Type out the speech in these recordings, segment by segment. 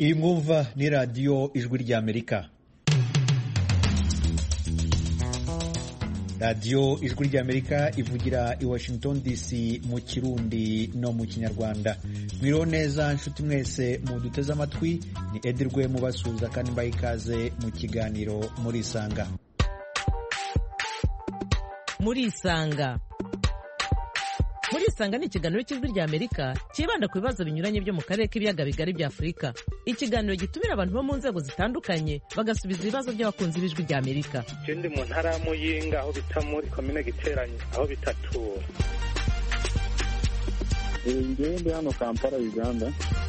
Iyi mwumva ni radiyo ijwi ry'Amerika. radiyo ijwi ry'Amerika ivugira i Washington DC mu Kirundi no mu Kinyarwanda. Mwiriwe neza nshuti mwese muduteze amatwi, ni Edirwe mubasuhuza kandi mbaha ikaze mu kiganiro Murisanga. Murisanga ni ikiganiro cy'ijwi ry'Amerika kibanda ku bibazo binyuranye byo mu karere k'ibiyaga bigari bya Afurika. Ikiganiro gitumira abantu bo mu nzego zitandukanye bagasubiza ibibazo by'abakunzi b'ijwi ry'Amerika. Ndi mu ntara ya Muyinga aho bita muri komine Giteranyi aho bitatura. Ndi hano Kampala, Uganda.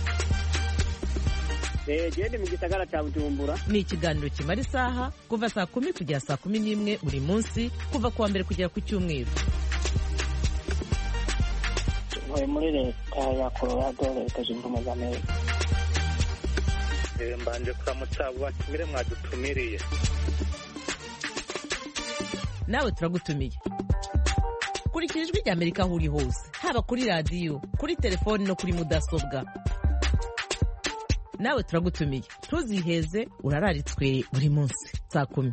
Ndi mu gisagara cya Bujumbura. Ni ikiganiro kimara isaha kuva saa 10 kugera saa 11 buri munsi, kuva kuwa mbere kugera ku Cyumweru. Muri leta ya Colorado, leta zunze ubumwe za Amerika. Mbanje kuramutsa batumire mwadutumiriye. Nawe turagutumiye. Kurikira ijwi ry'Amerika aho uri hose, haba kuri radiyo, kuri telefoni no kuri mudasobwa. Nawe turagutumiye, ntuziheze, urararitswe buri munsi saa 10.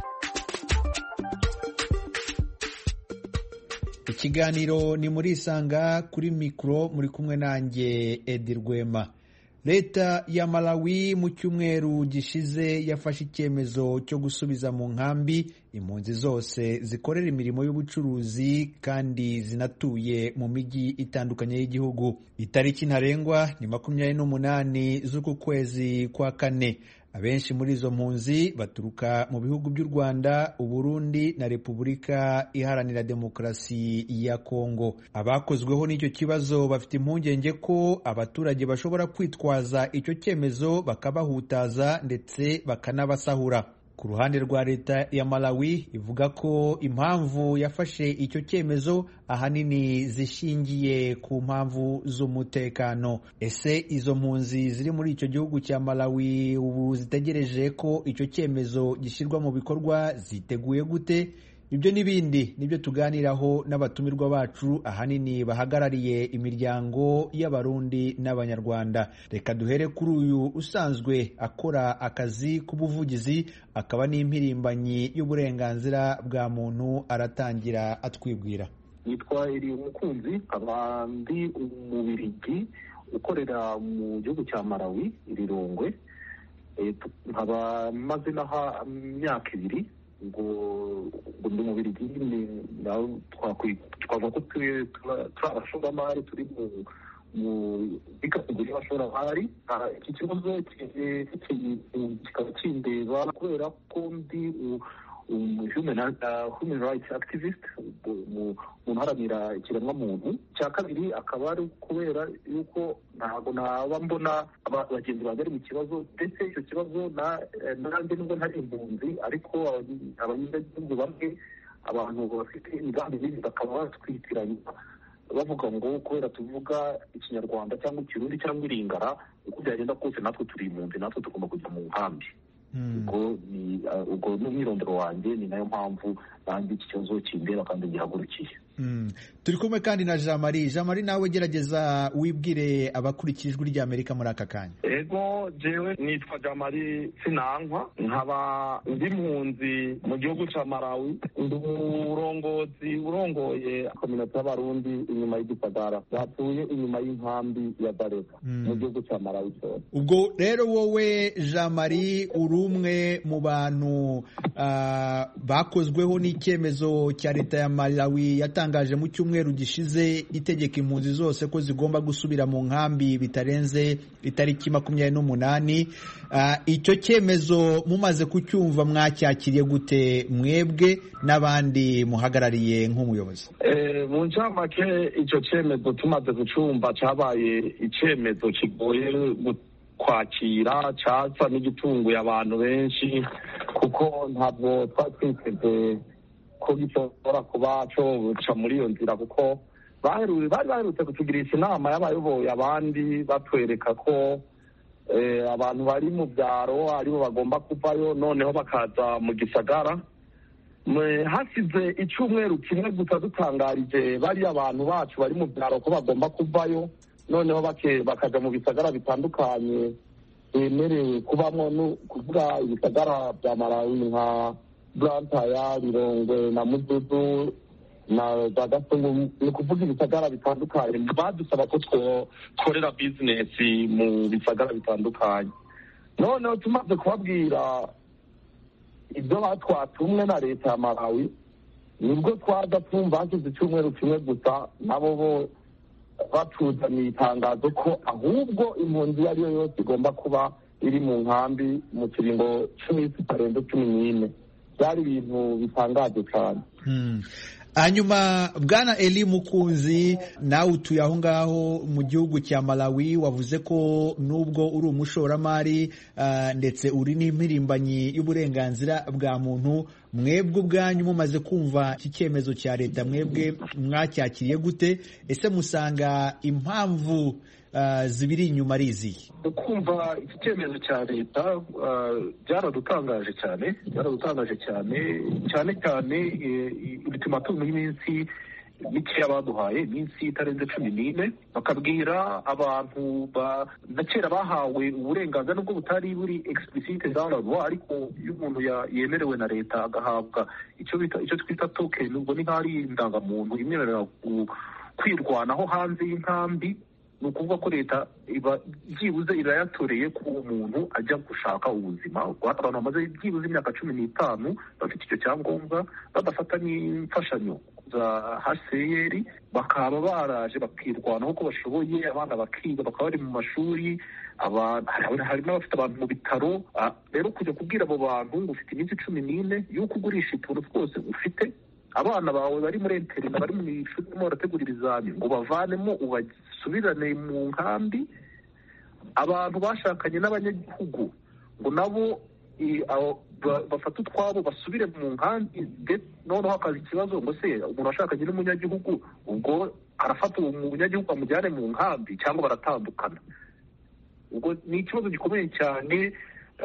Ikiganiro ni Murisanga, kuri mikro muri kumwe nanjye Edi Rwema. Leta ya Malawi mu cyumweru gishize yafashe icyemezo cyo gusubiza mu nkambi impunzi zose zikorera imirimo y'ubucuruzi kandi zinatuye mu mijyi itandukanye y'igihugu. Itariki ntarengwa ni 28 z'uku kwezi kwa kane. Abenshi muri izo mpunzi baturuka mu bihugu by'u Rwanda, Uburundi na Repubulika Iharanira Demokarasi ya Kongo. Abakozweho n'icyo kibazo bafite impungenge ko abaturage bashobora kwitwaza icyo cyemezo bakabahutaza ndetse bakanabasahura. Ku ruhande rwa leta ya Malawi ivuga ko impamvu yafashe icyo cyemezo ahanini zishingiye ku mpamvu z'umutekano. Ese izo mpunzi ziri muri icyo gihugu cya Malawi ubu zitegereje ko icyo cyemezo gishyirwa mu bikorwa ziteguye gute? Ibyo n'ibindi nibyo tuganiraho n'abatumirwa bacu ahanini bahagarariye imiryango y'Abarundi n'Abanyarwanda. Reka duhere kuri uyu usanzwe akora akazi k'ubuvugizi akaba n'impirimbanyi y'uburenganzira bwa muntu, aratangira atwibwira. Nitwa Eri Umukunzi, abandi umubirigi ukorera mu gihugu cya Malawi Lilongwe. Nkaba maze naha imyaka 2 ngo ndi mu Bubiligi, naho twavuga ko turi abashoramari, turi mu kategori y'abashoramari. Iki kibazo kikaba kindeba kubera ko ndi human rights activist, mu haranira ikiremwamuntu. Cya kabiri akaba ari kubera yuko ntabwo naba mbona abagenzi banjye mu kibazo, ndetse icyo kibazo nanjye nubwo ntari impunzi, ariko abanyagihugu bamwe, abantu bafite imigambi mibi bakaba batwitiranya bavuga ngo kubera tuvuga Ikinyarwanda cyangwa Ikirundi cyangwa Iringara, uko byagenda kose natwe turi impunzi, natwe tugomba kujya mu nkambi. Ubwo n'umwirondoro wanjye, ni nayo mpamvu nanjye iki kibazo kindeba kandi gihagurukiye. Turi kumwe kandi na Jean Marie. Jean Marie, nawe gerageza wibwire abakurikira ijwi ry'Amerika muri aka kanya. Ego, jewe nitwa Jean Marie Sinankwa, nkaba ndi impunzi mu gihugu cya Malawi, ndi umurongozi urongoye kominote y'Abarundi inyuma y'igisagara batuye inyuma y'inkambi ya Dareka mu gihugu cya Malawi cyose. Ubwo rero wowe Jean Marie uri umwe mu bantu bakozweho n'icyemezo cya leta ya Malawi yatangaje mu cyumweru gishize itegeka impunzi zose ko zigomba gusubira mu nkambi bitarenze itariki 28. Icyo cyemezo mumaze kucyumva mwacyakiriye gute mwebwe n'abandi muhagarariye nk'umuyobozi? Mu ncamake icyo cyemezo tumaze kucyumva cyabaye icyemezo kigoye kwakira, cyasa n'igitunguye abantu benshi, kuko ntabwo twatwiteze ko gishobora kuba coca muri iyo nzira, kuko bari baherutse kutugirisha inama y'abayoboye abandi batwereka ko abantu bari mu byaro aribo bagomba kuvayo, noneho bakaza mu gisagara. Hasize icyumweru kimwe gusa dutangarije bari abantu bacu bari mu byaro ko bagomba kuvayo, noneho bakaja mu bisagara bitandukanye bemerewe kubamo no kuvuga ibisagara bya Malawi nka Blantyre, Lilongwe na Mududu na za Gasenyi, ni kuvuga ibisagara bitandukanye. Badusaba ko twokorera bizinesi mu bisagara bitandukanye. Noneho tumaze kubabwira ibyo batwatumwe na leta ya Malawi, nibwo twaza twumva hashize icyumweru kimwe gusa nabo bo batuzaniye itangazo ko ahubwo impunzi iyo ari yo yose igomba kuba iri mu nkambi mu kiringo cy'iminsi itarenze 14. byari ibintu bitangaje cyane. Hanyuma Bwana Eli Mukunzi, nawe utuye aho ngaho mu gihugu cya Malawi, wavuze ko nubwo uri umushoramari ndetse uri n'impirimbanyi y'uburenganzira bwa muntu, mwebwe ubwanyu mumaze kumva iki cyemezo cya leta, mwebwe mwacyakiriye gute? Ese musanga impamvu zibiri inyuma ari izihe? Kumva iki cyemezo cya leta byaradutangaje cyane ultimatum y'iminsi mikeya baduhaye, iminsi itarenze 14, bakabwira abantu na kera bahawe uburenganzira nubwo butari buri explicite dans la loi, ariko iyo umuntu yemerewe na leta agahabwa icyo twita token, ubwo ni nk'ari indangamuntu imwemerera kwirwanaho hanze y'inkambi. Ni ukuvuga ko leta byibuze irayatoreye ko umuntu ajya gushaka ubuzima. Abantu bamaze byibuze imyaka 15 bafite icyo cyangombwa, badafata n'imfashanyo za HCR, bakaba baraje bakirwanaho ko bashoboye, abana bakiga, bakaba bari mu mashuri, hari n'abafite abantu mu bitaro. Rero kujya kubwira abo bantu ngo ufite iminsi 14 y'uko ugurisha utuntu twose ufite, abana bawe bari muri interina, bari mu ishuri barimo barategura ibizami, ngo bavanemo ubasubirane mu nkambi. Abantu bashakanye n'abanyagihugu ngo nabo bafata utwabo basubire mu nkambi. Noneho hakaza ikibazo ngo se umuntu washakanye n'umunyagihugu, ubwo arafata uwo munyagihugu amujyane mu nkambi cyangwa baratandukana? Ubwo ni ikibazo gikomeye cyane.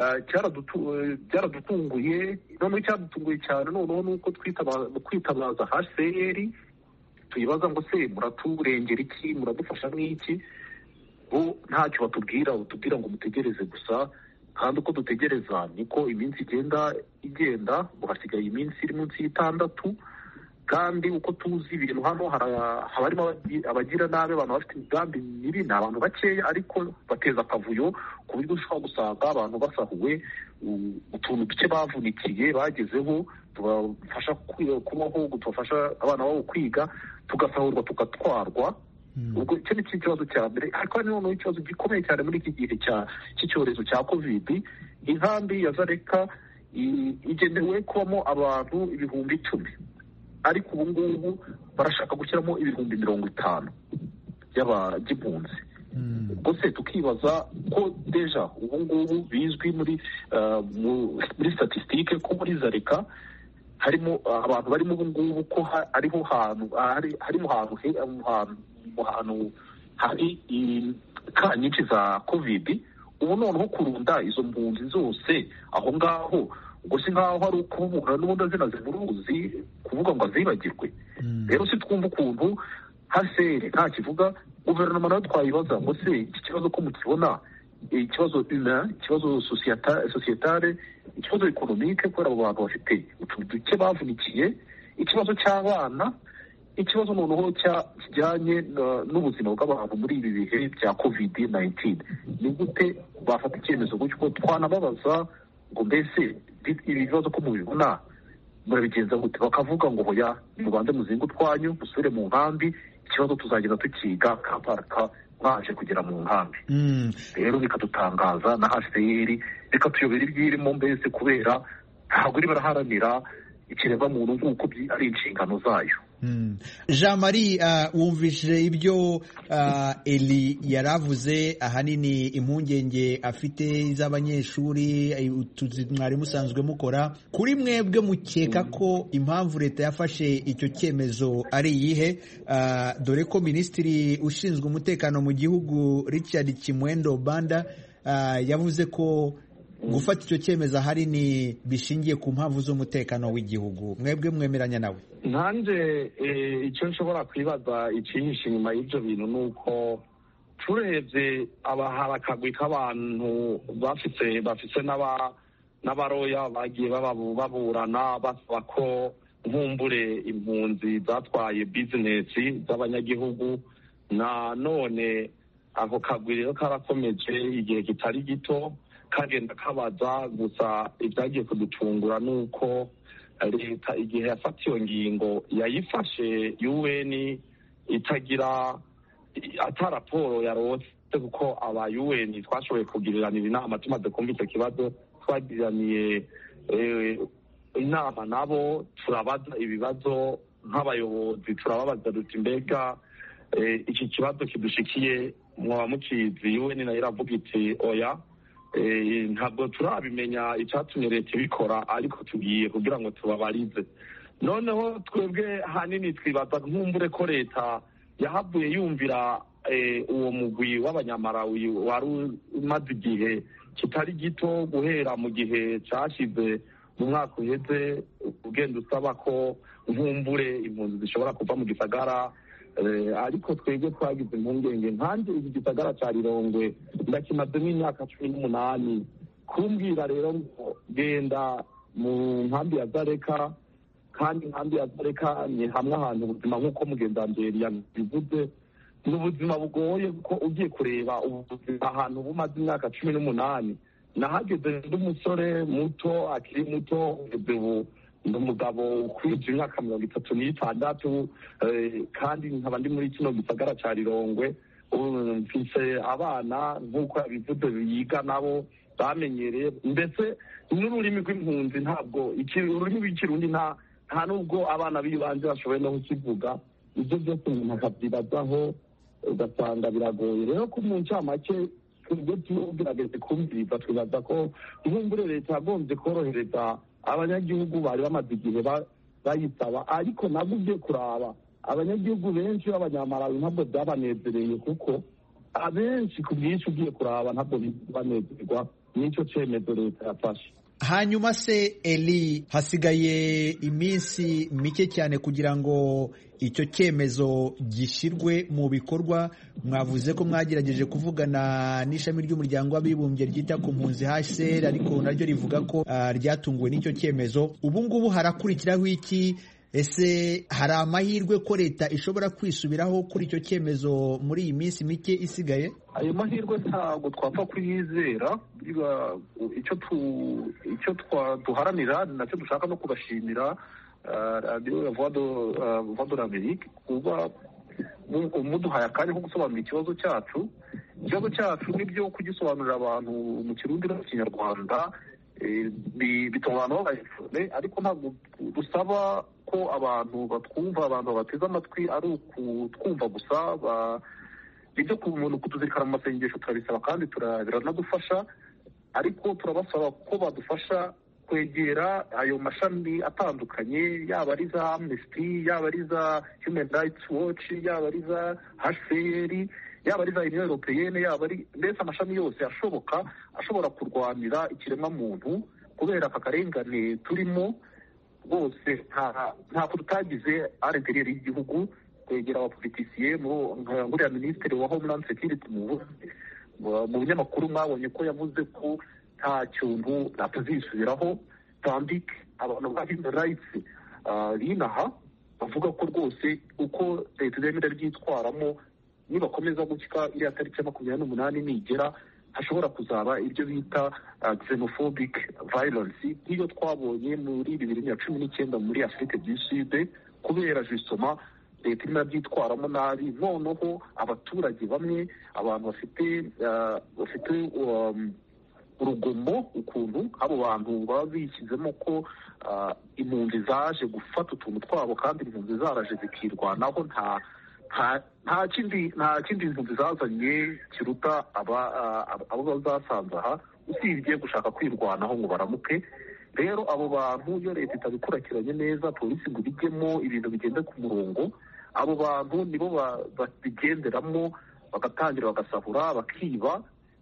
Byaradutunguye. Noneho icyadutunguye cyane noneho ni uko kwitabaza HCR tuyibaza ngo se muraturengera iki, muradufasha n'iki? bo ntacyo batubwira ngo mutegereze gusa, kandi uko dutegereza niko iminsi igenda hasigaye iminsi iri munsi y'6, kandi uko tuzi ibintu hano harimo abagira nabi, abantu bafite imigambi mibi, ni abantu bakeya ariko bateza akavuyo ku buryo ushobora gusanga abantu basahuwe utuntu duke bavunikiye bagezeho, tubafasha kubaho, tubafasha abana babo kwiga, tugasahurwa tugatwarwa. Ubwo icyo ni ikibazo cya mbere. Ariko noneho ikibazo gikomeye cyane muri iki gihe cy'icyorezo cya covid, inkambi ya Zareka igenewe kubamo abantu 10,000, ariko ubu ngubu barashaka gushyiramo 50,000 y'impunzi. Ubwo se tukibaza ko deja ubu ngubu bizwi muri statistique ko muri Zareka harimo abantu barimo ubu ngubu ko harimo ahantu hari ka nyinshi za covid. Ubu noneho kurunda izo mpunzi zose aho ngaho, ubwo si nkaho hari ukubura n'ubundi zinazimuruzi kuvuga ngo azibagirwe. Rero si twumva ukuntu hasere nta kivuga, guverinoma nayo twayibaza ngo se iki kibazo ko mukibona ikibazo ikibazo societale, ikibazo economique, kubera abo bantu bafite utuntu duke bavunikiye, ikibazo cy'abana, ikibazo noneho kijyanye n'ubuzima bw'abantu muri ibi bihe bya covid-19. Ni gute bafata icyemezo gutyo? Twanababaza ngo mbese ibi bibazo ko mubibona murabigenza gute? Bakavuga ngo hoya mubanze muzinga utwanyu musubire mu nkambi, ikibazo tuzagenda tukiga kaparaka mwaje kugera mu nkambi. Rero bikadutangaza na HCR bikatuyobera ibyirimo, mbese kubera ntabwo iri baraharanira ikiremwamuntu nk'uko ari inshingano zayo. Jean Marie, wumvise ibyo Eli yaravuze, ahanini impungenge afite z'abanyeshuri mwari musanzwe mukora. Kuri mwebwe mukeka ko impamvu leta yafashe icyo cyemezo ari iyihe? Dore ko minisitiri ushinzwe umutekano mu gihugu Richard Kimwendo Banda yavuze ko gufata icyo cyemezo ahanini bishingiye ku mpamvu z'umutekano w'igihugu. Mwebwe mwemeranya nawe? Nanjye icyo nshobora kwibaza ikihishe inyuma y'ibyo bintu ni uko turebye hari akagwi k'abantu bafise n'abaroya bagiye baburana basaba ko nkumbure impunzi zatwaye bizinesi z'abanyagihugu. na none ako kagwi rero karakomeje igihe kitari gito kagenda kabaza. Gusa ibyagiye kudutungura nuko leta igihe yafatiye ngingo yayifashe UN itagira ata raporo yarose, kuko aba UN twashoboye kugiriranira inama tumaze kumva icyo kibazo, twagiraniye inama nabo turabaza ibibazo nk'abayobozi, turababaza duti mbega iki kibazo kidushikiye mwaba mukizi? UN nayo iravuga iti oya, ntabwo turabimenya icyatumye leta ibikora, ariko tugiye kugira ngo tubabarize. Noneho twebwe hanini twibaza nkumbure ko leta yahavuye yumvira uwo mugwi w'abanyamarawi wari umaze igihe kitari gito, guhera mu gihe cyashize mu mwaka uheze, ugenda usaba ko nkumbure impunzi zishobora kuva mu gisagara. Ariko twebwe twagize impungenge. Nkanjye iki gisagara cya Rirongwe ndakimazemo imyaka 18. kumbwira rero ngo genda mu nkambi ya Zareka, kandi inkambi ya Zareka ni hamwe ahantu ubuzima nk'uko mugendambere yabivuze n'ubuzima bugoye, kuko ugiye kureba ubuzima ahantu bumaze imyaka 18. Nahageze ndi umusore muto, akiri muto, ubu ndi umugabo ukwije imyaka 36, kandi nkaba ndi muri kino gisagara cya Rirongwe. Mfise abana nk'uko yabivuze biga nabo bamenyereye, ndetse n'ururimi rw'impunzi ntabwo ururimi rw'ikirundi nta nubwo abana b'ibanze bashoboye no kukivuga. Ibyo byose umuntu akabyibazaho ugasanga biragoye. Rero ko mu ncamake twebwe tugerageze kumviriza, twibaza ko nkumbure leta yagombye korohereza abanyagihugu bari bamaze igihe bayisaba, ariko nabwo ugiye kuraba abanyagihugu benshi b'abanyamarawi ntabwo byabanezereye, kuko abenshi ku bwinshi ugiye kuraba ntabwo banezerwa n'icyo cyemezo leta yafashe. Hanyuma se Eli, hasigaye iminsi mike cyane kugira ngo icyo cyemezo gishyirwe mu bikorwa. Mwavuze ko mwagerageje kuvugana n'ishami ry'umuryango w'abibumbye ryita ku mpunzi HCR, ariko naryo rivuga ko ryatunguwe n'icyo cyemezo. Ubu ngubu harakurikiraho iki? Ese hari amahirwe ko leta ishobora kwisubiraho kuri icyo cyemezo muri iyi minsi mike isigaye? Ayo mahirwe ntabwo twapfa kuyizera. Icyo duharanira nacyo dushaka no kubashimira radiyo ya Voix de l'Amérique kuba muduhaye akanya ko gusobanura ikibazo cyacu. Ikibazo cyacu nibyo kugisobanurira abantu mu Kirundi no mu Kinyarwanda bituma abantu babayifune, ariko ntabwo dusaba ko abantu batwumva, abantu bateze amatwi ari ukutwumva gusa. Ibyo ku muntu kutuzirikana mu masengesho turabisaba kandi biranadufasha, ariko turabasaba ko badufasha kwegera ayo mashami atandukanye, yaba ari za Amnesty, yaba ari za Human Rights Watch, yaba ari za HCR, yaba ari za Union Européenne, yaba ari mbese amashami yose ashobora kurwanira ikiremwamuntu, kubera aka karengane turimo bose ntabwo tutagize à l'intérieur y'igihugu. Kwegera abapolitisiye nguriya minisitiri wa Homeland Security mu binyamakuru mwabonye ko yavuze ko nta kintu atazisubiraho, tandike abantu ba Human Rights binaha bavuga ko rwose uko leta zemera ryitwaramo nibakomeza gutya iriya tariki ya 28 nigera hashobora kuzaba ibyo bita xenophobic violence nk'iyo twabonye muri 2019 muri Afrique du Sud, kubera justement leta irimo byitwaramo nabi. Noneho abaturage bamwe, abantu bafite urugomo, ukuntu abo bantu baba bishyizemo ko impunzi zaje gufata utuntu twabo, kandi impunzi zaraje zikirwanaho. Nta kindi impunzi zazanye kiruta abo zasanze aha, usibye gushaka kwirwanaho ngo baramuke. Rero abo bantu iyo leta itabikurikiranye neza, polisi ngo ibijyemo ibintu bigende ku murongo, abo bantu nibo babigenderamo, bagatangira bagasahura, bakiba.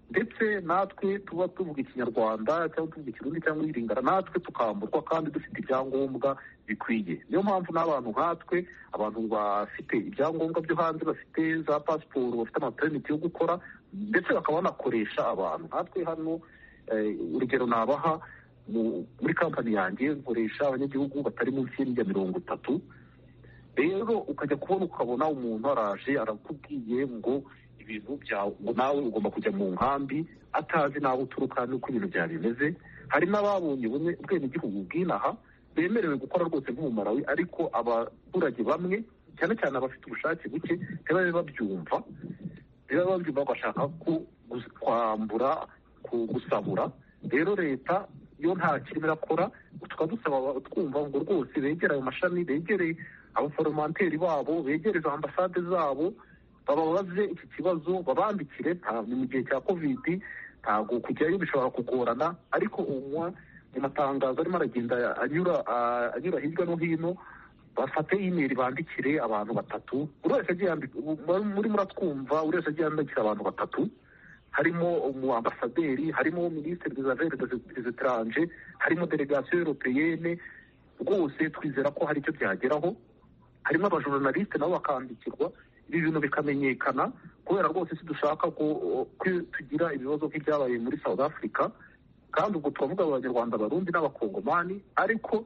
ndetse natwe tuba tuvuga ikinyarwanda cyangwa tuvuga ikirundi cyangwa iringara natwe tukamburwa kandi dufite ibyangombwa bikwiye. Niyo mpamvu n'abantu nkatwe, abantu bafite ibyangombwa byo hanze, bafite za pasiporo, bafite amaperimiti yo gukora ndetse bakaba banakoresha abantu nkatwe hano. Urugero nabaha, muri kampani yanjye nkoresha abanyagihugu batari munsi ya 30. Rero ukajya kubona ukabona umuntu araje arakubwiye ngo ibintu byawe, ngo nawe ugomba kujya mu nkambi, atazi nawe uturuka n'uko ibintu byawe bimeze. Hari n'ababonye ubwenegihugu bw'inaha bemerewe gukora rwose nk'umumarawi, ariko abaturage bamwe cyane cyane abafite ubushake buke ntibabe babyumva, bagashaka kwambura, gusahura. Rero leta yo nta kintu irakora, tukadusaba twumva ngo rwose begere ayo mashami, begere abaforomanteri babo, begere za ambasade zabo, bababaze iki kibazo, babandikire. Ni mu gihe cya covid, ntabwo kujyayo bishobora kugorana, ariko mu matangazo arimo aragenda anyura hirya no hino, bafate email bandikire abantu 3. Buri wese agiye muri muratwumva, buri wese agiye yandikira abantu 3, harimo umuambasaderi, harimo ministre des affaires étrangères, harimo delegation européenne. Rwose twizera ko hari icyo byageraho. Harimo abajournaliste nabo bakandikirwa, ibi bintu bikamenyekana, kubera rwose si dushaka ko tugira ibibazo nk'ibyabaye muri South Africa. Kandi ubwo turavuga abanyarwanda, abarundi n'abakongomani, ariko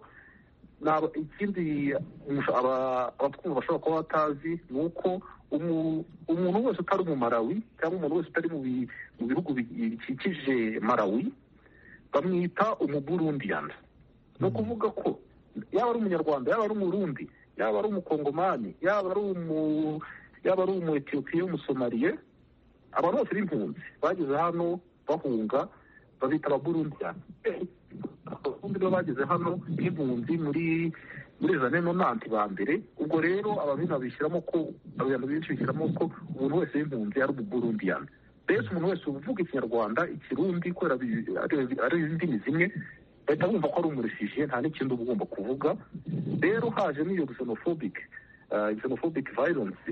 ikindi abatwumva bashobora kuba batazi ni uko umuntu wese utari mu Malawi cyangwa umuntu wese utari mu bihugu bikikije Malawi bamwita umuburundiyana. Ni ukuvuga ko yaba ari umunyarwanda, yaba ari umurundi, yaba ari umukongomani, yaba ari umuetiyopiya, umusomaliye, abantu bose b'impunzi bageze hano bahunga babita ababurundiyana. Abarundi bo bageze hano nk'impunzi muri zane nonanti ba mbere. Ubwo rero abantu bishyiramo ko umuntu wese w'impunzi ari umuburundiyana. Mbese umuntu wese uvuga ikinyarwanda, ikirundi, kubera ari indimi zimwe, bahita bumva ko ari umurefugiye, nta n'ikindi uba ugomba kuvuga. Rero haje n'iyo xenophobic violence,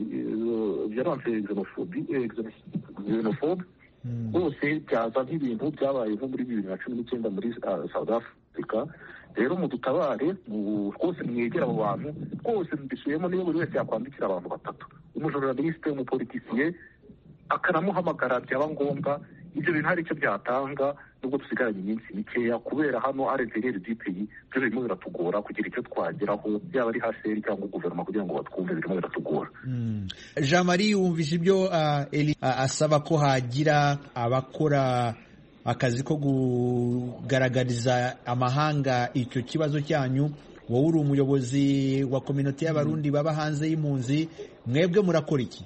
xenophobe bose byaza nk'ibintu byabaye nko muri 2019 muri South Africa. Rero mudutabare, rwose mwegera abo bantu, rwose mbisuyemo. Niyo buri wese yakwandikira abantu 3, umujournaliste, umupolitisiye, akanamuhamagara byaba ngombwa. Ibyo bintu hari icyo byatanga, nubwo dusigaranye iminsi mikeya, kubera hano arenterere DPI byo birimo biratugora kugira icyo twageraho, yaba ari HCR cyangwa guverinoma, kugira ngo batwumve, birimo biratugora. Jean Marie, wumvise ibyo Eli asaba ko hagira abakora akazi ko kugaragariza amahanga icyo kibazo cyanyu. Wowe uri umuyobozi wa community y'abarundi baba hanze y'impunzi, mwebwe murakora iki?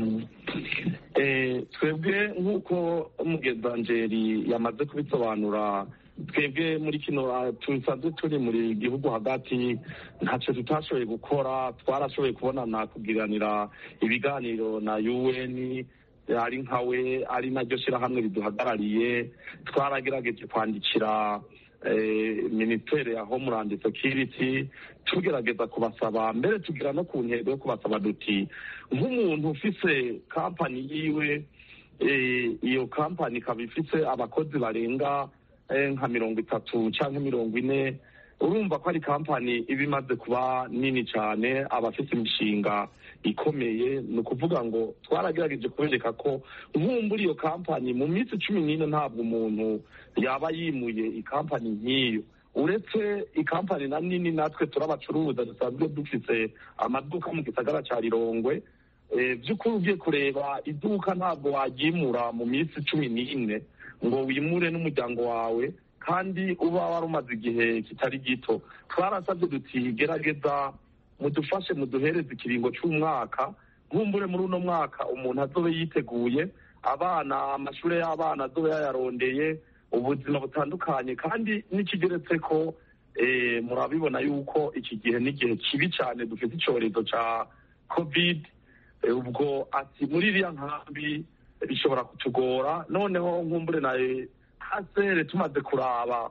Twebwe nk'uko Mugendanjeri yamaze kubisobanura, twebwe muri kino tusanzwe turi muri gihugu hagati, ntacyo tutashoboye gukora. Twarashoboye kubonana, kugiranira ibiganiro na UN, ari nkawe ari naryo shyirahamwe riduhagarariye. Twaragerageje kwandikira Ministere ya Homeland Security, tugerageza kubasaba, mbere tugira no ku ntego yo kubasaba duti, nk'umuntu ufise kampani yiwe, iyo kampani ikaba ifise abakozi barenga nka 30 cyangwa 40, urumva ko ari kampani iba imaze kuba nini cyane, abafite imishinga ikomeye. Ni ukuvuga ngo twaragerageje kubereka ko nk'umbura iyo kampani mu minsi 14 ntabwo umuntu yaba yimuye ikampani nk'iyo. Uretse ikampani na nini, natwe turabacuruza, dusanzwe dufite amaduka mu gisagara cya Rirongwe. By'ukuri ugiye kureba iduka ntabwo waryimura mu minsi 14 ngo wimure n'umuryango wawe, kandi uba warumaze igihe kitari gito. Twarasabye duti, gerageza mudufashe, muduhereze ikiringo cy'umwaka, nkumbure muri uno mwaka umuntu azobe yiteguye, abana, amashuri y'abana azobe yayarondeye, ubuzima butandukanye. Kandi n'ikigeretse ko murabibona yuko iki gihe n'igihe kibi cyane, dufite icyorezo cya covid. Ubwo ati muri iriya nkambi bishobora kutugora. Noneho nkumbure naye HCR tumaze kuraba,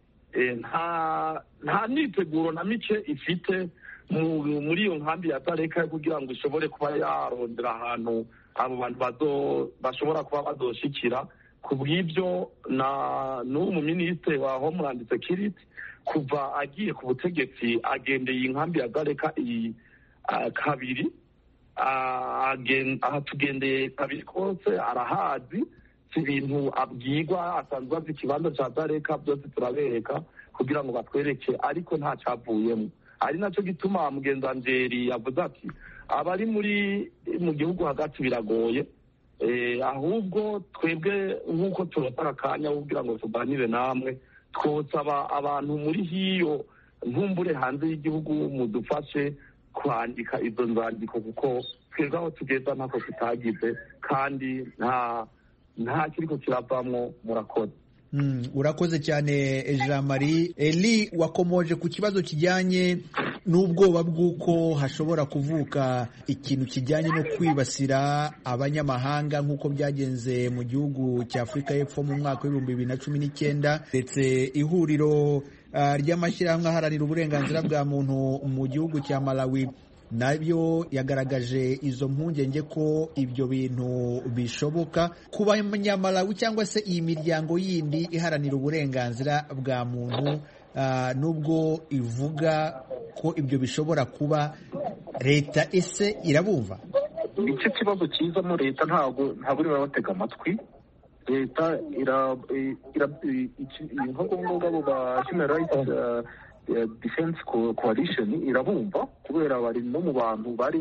nta niteguro na mike ifite muri iyo nkambi ya Tareka kugira ngo ishobore kuba yarondera ahantu abo bantu bashobora kuba bazoshikira. ku bw'ibyo n'ubu mu minisitiri wa Homeland Security kuva agiye ku butegetsi agendeye inkambi ya Gareka iyi kabiri tugendeye kabiri kose arahazi si ibintu abwirwa asanzwe azi ikibanza cya Gareka byose turabereka kugira ngo batwereke ariko nta cyavuyemo ari nacyo gituma mugenzi Angeli yavuze ati abari mu gihugu hagati biragoye ahubwo twebwe nk'uko turatara akanya kugira ngo tuganire namwe twosaba abantu muri hiyo ntumbure hanze y'igihugu mudufashe kwandika izo nzandiko kuko twebwe aho tugeza ntako tutagize kandi nta kiriko kiravamwo. murakoze. Urakoze cyane Jean Marie. Eli, wakomoje ku kibazo kijyanye n'ubwoba bw'uko hashobora kuvuka ikintu kijyanye no kwibasira abanyamahanga nk'uko byagenze mu gihugu cya Afurika y'Epfo mu mwaka w'2019 ndetse ihuriro ry'amashyirahamwe aharanira uburenganzira bwa muntu mu gihugu cya Malawi nabyo yagaragaje izo mpungenge ko ibyo bintu bishoboka ku banyamalawi cyangwa se iyi miryango yindi iharanira uburenganzira bwa muntu. Nubwo ivuga ko ibyo bishobora kuba, leta ese irabumva? nicyo kibazo kizamo. leta ntabwo irabatega amatwi. leta nk'abo ba Human Rights Defense Coalition irabumva kubera bari no mu bantu bari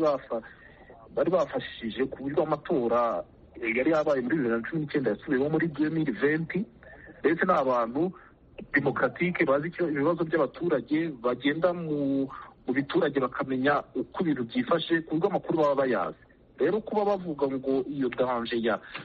bafashije ku buryo amatora yari yabaye muri 2019 yasubiyeho muri 2020 ndetse n'abantu demokratike bazi ibibazo by'abaturage bagenda mu biturage bakamenya uko ibintu byifashe ku buryo amakuru baba bayazi. rero kuba bavuga ngo iyo danger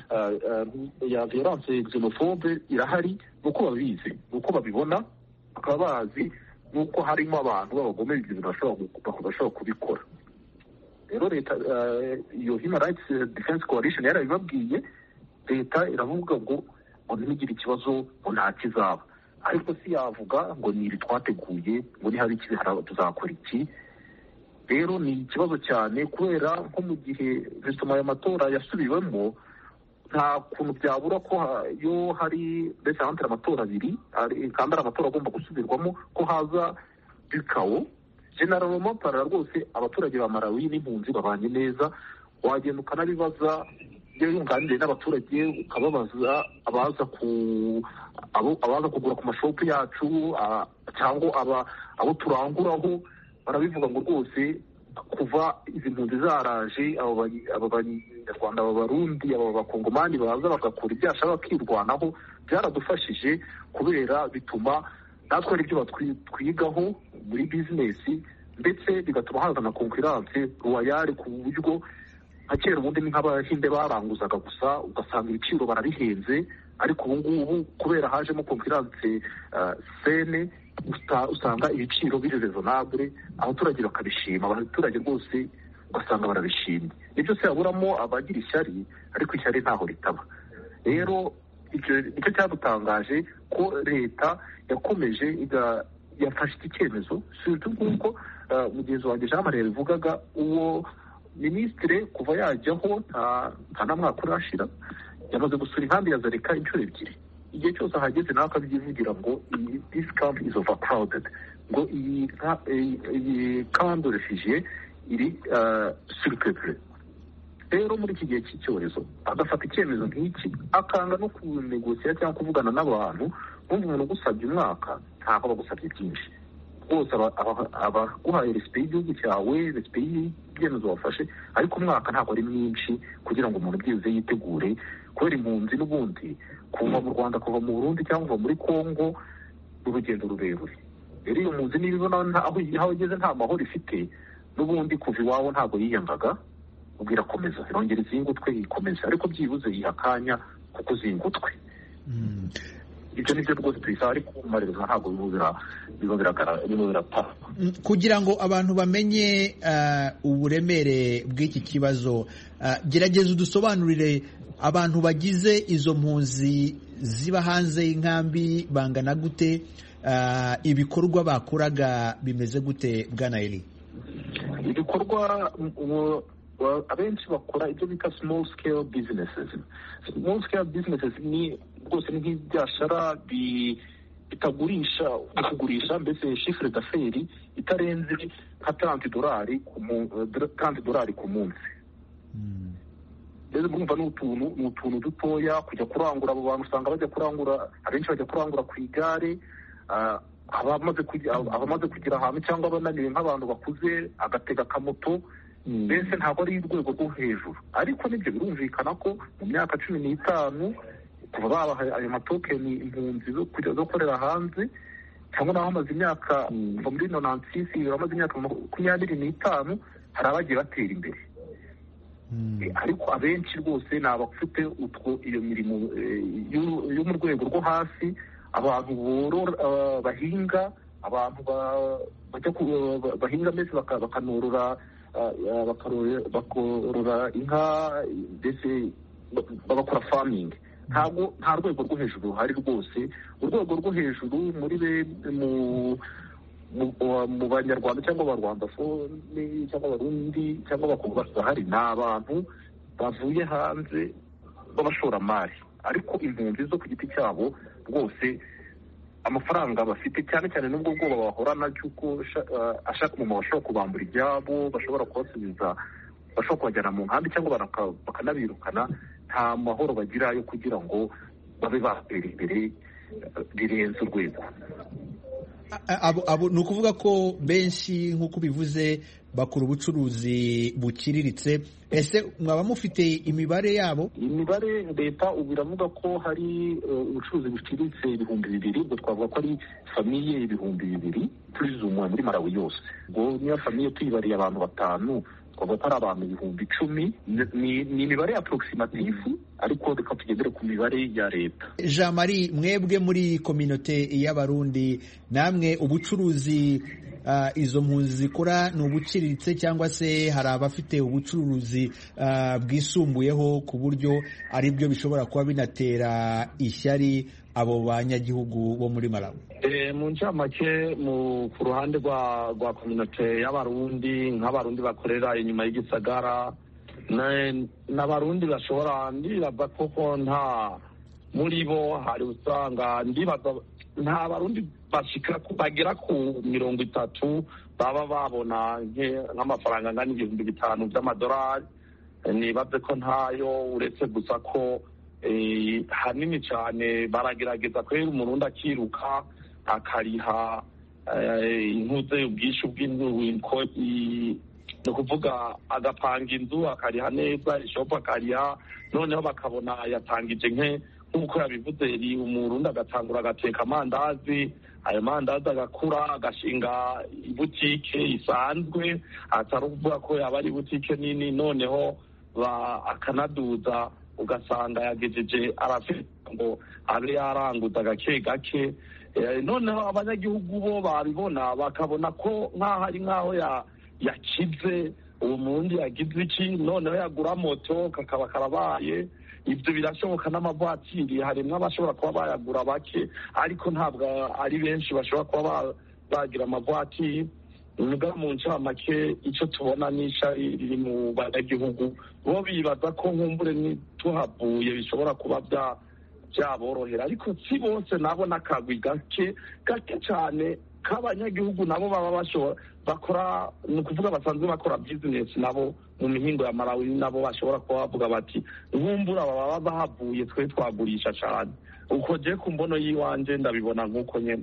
ya violence xenophobe irahari nuko babizi, nuko babibona, bakaba bazi nuko harimo abantu b'abagome ibintu bashobora kubikora. rero leta iyo Human Rights Defense Coalition yarabibabwiye, leta iravuga ngo ntigire ikibazo ngo nta kizaba, ariko si yavuga ngo ni ibi twateguye ngo ni hari ikibihara tuzakora iki. rero ni ikibazo cyane kubera nko mu gihe visoma y'amatora yasubiwemo nta kuntu byabura ko iyo hari mbese hantere amatora abiri kandi ari amatora agomba gusubirwamo ko haza bikawo general motara. rwose abaturage ba Malawi n'impunzi babanye neza, wagenda ukanabibaza iyo yunganiriye n'abaturage ukababaza abaza kugura ku mashopu yacu cyangwa abo turanguraho, barabivuga ngo rwose kuva izi mpunzi zaraje aba banyarwanda, aba barundi, aba bakongomani baza bagakora ibyasha bakirwanaho byaradufashije kubera bituma natwe ari ibyo twigaho muri bizinesi ndetse bigatuma haza na konkurance royale ku buryo nka kera ubundi ni nk'abahinde baranguzaga gusa ugasanga ibiciro barabihenze, ariko ubu ngubu kubera hajemo konkurance sene usanga ibiciro biri raisonnable, abaturage bakabishima, abaturage rwose ugasanga barabishimye. nibyo se haburamo abagira ishyari, ariko ishyari ntaho ritaba. rero nicyo cyadutangaje ko leta yakomeje yafashe iki cyemezo, surtout nk'uko mugenzi wanjye Jean Marie bivugaga, uwo minisitiri kuva yajyaho nta na mwaka urashira yamaze gusura inkambi ya Zareka inshuro ebyiri. igihe cyose ahageze nawe akabyivugira ngo this camp is overcrowded, ngo iyi camp de refugiés iri surpeuplée. rero muri iki gihe cy'icyorezo agafata icyemezo nk'iki, akanga no kunegosiya cyangwa kuvugana n'abantu. Numva umuntu ugusabye umwaka ntabwo bagusabye byinshi rwose, abaguhaye respect y'igihugu cyawe, respect y'ibyemezo wafashe, ariko umwaka ntabwo ari mwinshi kugira ngo umuntu byibuze yitegure, kubera impunzi n'ubundi kuva mu Rwanda, kuva mu Burundi cyangwa kuva muri Congo urugendo rurerure. rero iyo mpunzi niba ibona aho igeze nta mahoro ifite, n'ubundi kuva iwawe ntabwo yiyangaga, ubwo irakomeza irongera izingutwe ikomeza, ariko byibuze yiha akanya kuko zingutwe. ibyo nibyo rwose tuyisaba, ariko umaririza ntabwo biba biratanga. kugira ngo abantu bamenye uburemere bw'iki kibazo, gerageza udusobanurire abantu bagize izo mpunzi ziba hanze y'inkambi bangana gute, ibikorwa bakoraga bimeze gute bwana Eli? ibikorwa abenshi bakora ibyo bita small scale businesses. Small scale businesses ni rwose ni nk'ibyashara bitagurisha kugurisha mbese chiffre d'affaires itarenze nka $30 ku munsi. Rero murumva ni utuntu dutoya kujya kurangura. Abo bantu usanga bajya kurangura, abenshi bajya kurangura ku igare, abamaze kugira ahantu cyangwa abananiwe nk'abantu bakuze agatega akamoto. Mbese ntabwo ari urwego rwo hejuru, ariko nibyo birumvikana ko mu myaka 15 kuva babaha ayo matokeni impunzi zo gukorera hanze, cyangwa naho amaze imyaka kuva muri 96 bamaze imyaka 25 hari abagiye batera imbere. Ariko abenshi rwose ni abafite iyo mirimo yo mu rwego rwo hasi, abantu borora, bahinga, abantu bahinga mbese bakanorora, bakorora inka ndetse bagakora farming. Nta rwego rwo hejuru ruhari rwose. Urwego rwo hejuru mu banyarwanda cyangwa abarwanda cyangwa abarundi cyangwa abakobwa bahari ni abantu bavuye hanze b'abashoramari. Ariko impunzi zo ku giti cyabo rwose amafaranga bafite, cyane cyane n'ubwo bwoba bahorana cy'uko ashaka umuntu bashobora kubambura ibyabo, bashobora kubasubiza, bashobora kubajyana mu nkambi cyangwa bakanabirukana, nta mahoro bagira yo kugira ngo babe batera imbere birenze urwego. Ni ukuvuga ko benshi nk'uko bivuze bakora ubucuruzi buciriritse. Ese mwaba mufite imibare yabo? Imibare leta ubu iravuga ko hari ubucuruzi buciriritse 2,000, ubwo twavuga ko ari famiye 2,000 turizumwa muri Malawi yose. Ubwo niyo famiye tuyibariye abantu 5 twavuga ko ari abantu 10,000. Ni imibare approximative, ariko reka tugendere ku mibare ya leta. Jean Marie, mwebwe muri communauté y'abarundi, namwe ubucuruzi izo mpunzi zikora ni ubuciriritse cyangwa se hari abafite ubucuruzi bwisumbuyeho ku buryo ari byo bishobora kuba binatera ishyari abo banyagihugu bo muri Malawi? Mu ncamake ku ruhande rwa communauté y'abarundi, nk'abarundi bakorera inyuma y'igisagara, n'abarundi bashobora, ndibaza koko nta muri bo hari usanga, ndibaza nta barundi bagera ku 30 baba babona nk'amafaranga angana $5,000 by'amadolari. Nibaze ko ntayo, uretse gusa ko hanini cyane baragerageza kwera umurundi akiruka akariha intuze ubwishyu bw'inzu, ni ukuvuga agapanga inzu akariha neza, ishopu akariha, noneho bakabona yatangije nk'uko yabivuze, umurundi agatangura agateka amandazi, ayo mandazi agakura agashinga ibutike isanzwe, atari ukuvuga ko yaba ari ibutike nini, noneho akanaduza ugasanga yagejeje arafite ngo abe yaranguza gake gake. Noneho abanyagihugu bo babibona bakabona ko nk'aho yakize, uwo murundi yagize iki, noneho yagura moto kakaba karabaye. Ibyo birashoboka, n'amavatiri harimo abashobora kuba bayagura bake, ariko ntabwo ari benshi bashobora kuba bagira amavatiri. Mu ncamake icyo tubona n'ishari riri mu banyagihugu, bo bibaza ko nkumbure tuhavuye bishobora kuba byaborohera, ariko si bose. nabo n'akagwi gake cyane k'abanyagihugu nabo baba bashobora bakora, ni ukuvuga basanzwe bakora business nabo mu mihingo ya Malawi, nabo bashobora kuba bavuga bati nkumbura baba bahavuye twe twagurisha cyane. Uko je ku mbono yiwanje ndabibona nk'uko nyene.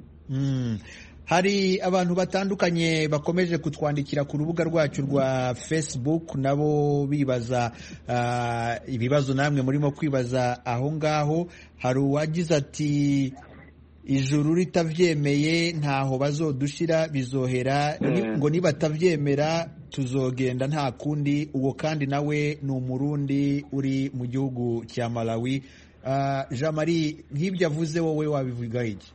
Hari abantu batandukanye bakomeje kutwandikira ku rubuga rwacu rwa Facebook, nabo bibaza ibibazo namwe murimo kwibaza aho ngaho. Hari uwagize ati ijuru ritavyemeye ntaho bazodushira, bizohera ngo nibatavyemera tuzogenda nta kundi. Uwo kandi nawe ni umurundi uri mu gihugu cya Malawi. Jean Marie, nk'ibyo avuze wowe wabivuga iki?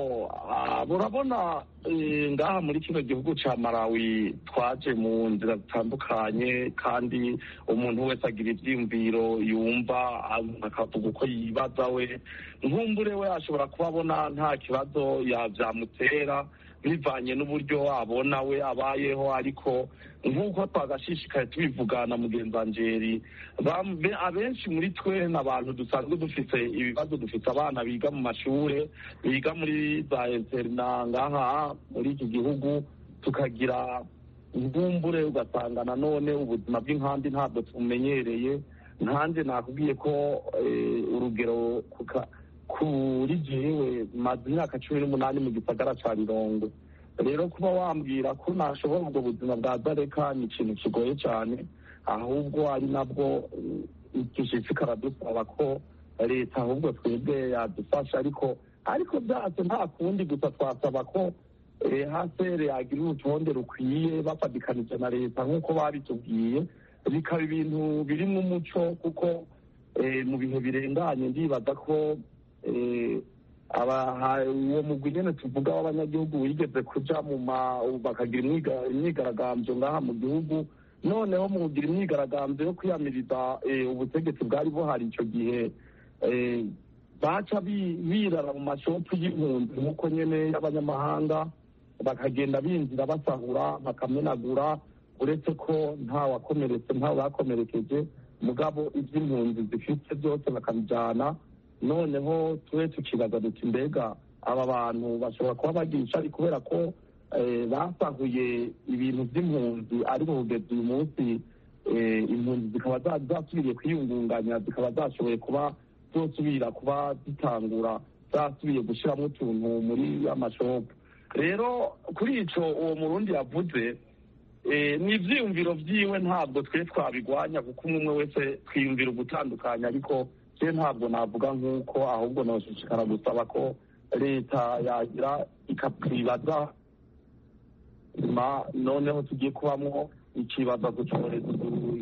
Urabona ngaha muri kino gihugu cya Malawi twaje mu nzira zitandukanye, kandi umuntu wese agira ibyiyumviro yumva akavuga uko yibaza we. Nkumbure we ashobora kuba abona nta kibazo yabyamutera, bivanye n'uburyo abona we abayeho. Ariko nk'uko twagashishikaye tubivugana mugenzi Angeli, abenshi muri twe n'abantu dusanzwe dufite ibibazo, dufite abana biga mu mashure, biga muri za interna ngaha muri iki gihugu, tukagira imbumbure, ugasanga nanone ubuzima bw'inkambi ntabwo tumenyereye. Nkanjye nakubwiye ko urugero kuri jewe maze imyaka 18 mu gisagara ca Rirongwe. Rero kuba wambwira ko nashobora ubwo buzima bwa Zareka ni ikintu kigoye cyane, ahubwo ari nabwo dushishikara dusaba ko leta ahubwo twebwe yadufasha. Ariko byase nta kundi, gusa twasaba ko hasere yagira urutonde rukwiye bafadikanije na leta nk'uko babitubwiye, bikaba ibintu birimo umuco, kuko mu bihe birenganye ndibaza ko uwo mugwi nyene tuvuga w'abanyagihugu wigeze kuja bakagira imyigaragambyo ngaha mu gihugu. Noneho mu kugira imyigaragambyo yo kwiyamiriza ubutegetsi bwari buhari ico gihe, baca birara mu mashopu y'impunzi nk'uko nyene y'abanyamahanga, bakagenda binjira basahura, bakamenagura, uretse ko nta wakomeretse nta bakomerekeje, mugabo ivy'impunzi zifite byose bakabijana. Noneho twe tukibaza duti mbega aba bantu bashobora kuba bagisha ari kubera ko basahuye ibintu by'impunzi, ariko kugeza uyu munsi impunzi zikaba zasubiriye kwiyungunganya, zikaba zashoboye kuba zosubira kuba zitangura, zasubiye gushyiramo utuntu muri amashopu. Rero kuri ico uwo murundi yavuze, ni ivyiyumviro vyiwe, ntabwo twe twabigwanya, kuko umwe wese twiyumvira ugutandukanya. Ariko ntabwo navuga nk'uko, ahubwo noshishikara gusaba ko leta yagira ikatwibaza noneho tugiye kubamwo ikibazo ku cyorezo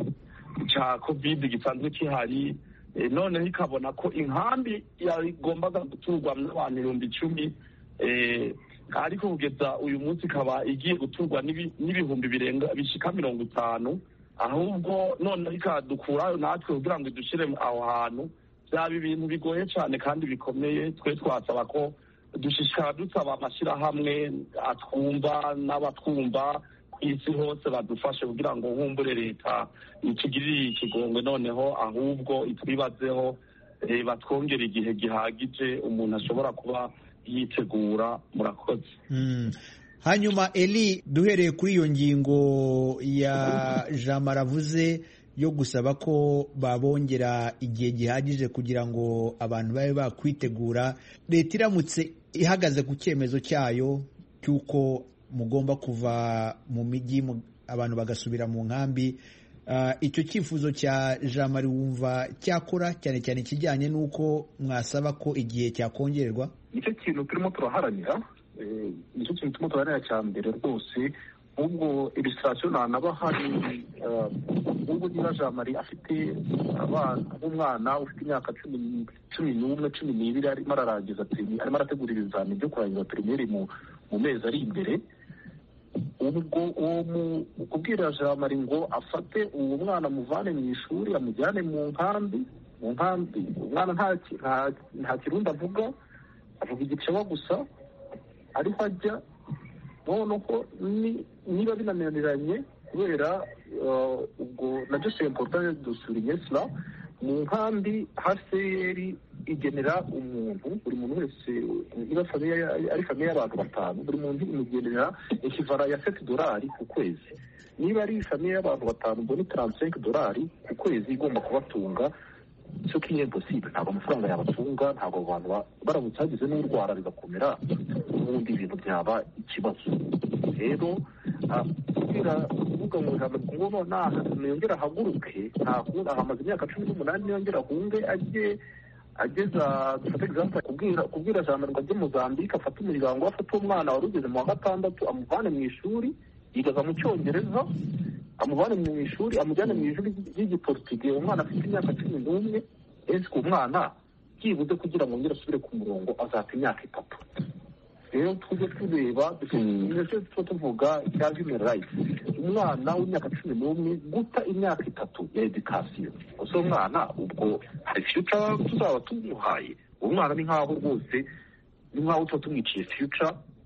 ca covid gisanzwe kihari, noneho ikabona ko inkambi yagombaga guturwamo n'abantu 10,000, ariko kugeza uyu munsi ikaba igiye guturwa n'ibihumbi bishika 50, ahubwo noneho ikadukurayo natwe kugira ngo idushire aho hantu. Byaba ibintu bigoye cyane kandi bikomeye. Twe twasaba ko dushishikara dusaba amashyirahamwe atwumva n'abatwumva ku isi hose badufashe kugira ngo humbure leta itugirire ikigongwe, noneho ahubwo itwibazeho, batwongera igihe gihagije umuntu ashobora kuba yitegura. Murakoze. Hanyuma Eli, duhereye kuri iyo ngingo ya Jean Maravuze yo gusaba ko babongera igihe gihagije kugira ngo abantu babe bakwitegura, leta iramutse ihagaze ku cyemezo cyayo cy'uko mugomba kuva mu mijyi abantu bagasubira mu nkambi, icyo cyifuzo cya Jean Marie wumva cyakora, cyane cyane kijyanye n'uko mwasaba ko igihe cyakongererwa? Nicyo kintu turimo turaharanira, nicyo kintu turimo turaharanira cya mbere rwose. Ubwo illustration nanaba hari ubwo niba Jean Marie afite umwana ufite imyaka 11-12 arimo ararangiza arimo arategura ibizamini byo kurangiza primaire mu mezi ari imbere. Ubwo kubwira Jean Marie ngo afate uwo mwana amuvane mu ishuri amujyane mu nkambi, umwana nta kirundi avuga igicewa gusa, ariho ajya. Noneho niba binaniranye kubera ubwo nabyo c'est important de souligner cela, mu nkambi HCR igenera umuntu, buri muntu wese niba ari famiye y'abantu 5, buri muntu imugenera ekivara ya $7 ku kwezi. Niba ari famiye y'abantu 5, ubwo ni $35 ku kwezi igomba kubatunga. cyo kiye possible, ntabwo amafaranga yabatunga, ntabwo abantu baramutse hagize n'urwara bigakomera, ubundi ibintu byaba ikibazo. Rero kugira uvuga ngo niyongera ahaguruke, ntakunda ahamaze imyaka 18 niyongera ahunge ageza dufate example kubwira Jean Marie ngo ajye Mozambique afate umuryango afate umwana wari ugeze mu wa 6 amuvane mu ishuri yigaza mu Cyongereza, amuvane mu ishuri amujyane mu ishuri ry'igiportugais, umwana afite imyaka 11, ese ku mwana kibuze kugira ngo ngire asubire ku murongo azata imyaka 3. Rero tujye tureba dufite tuvuga cya human rights, umwana w'imyaka 11 guta imyaka 3 ya education, uso mwana ubwo hari future tuzaba tumuhaye. Umwana ni nkaho rwose ni nkaho tumwiciye future,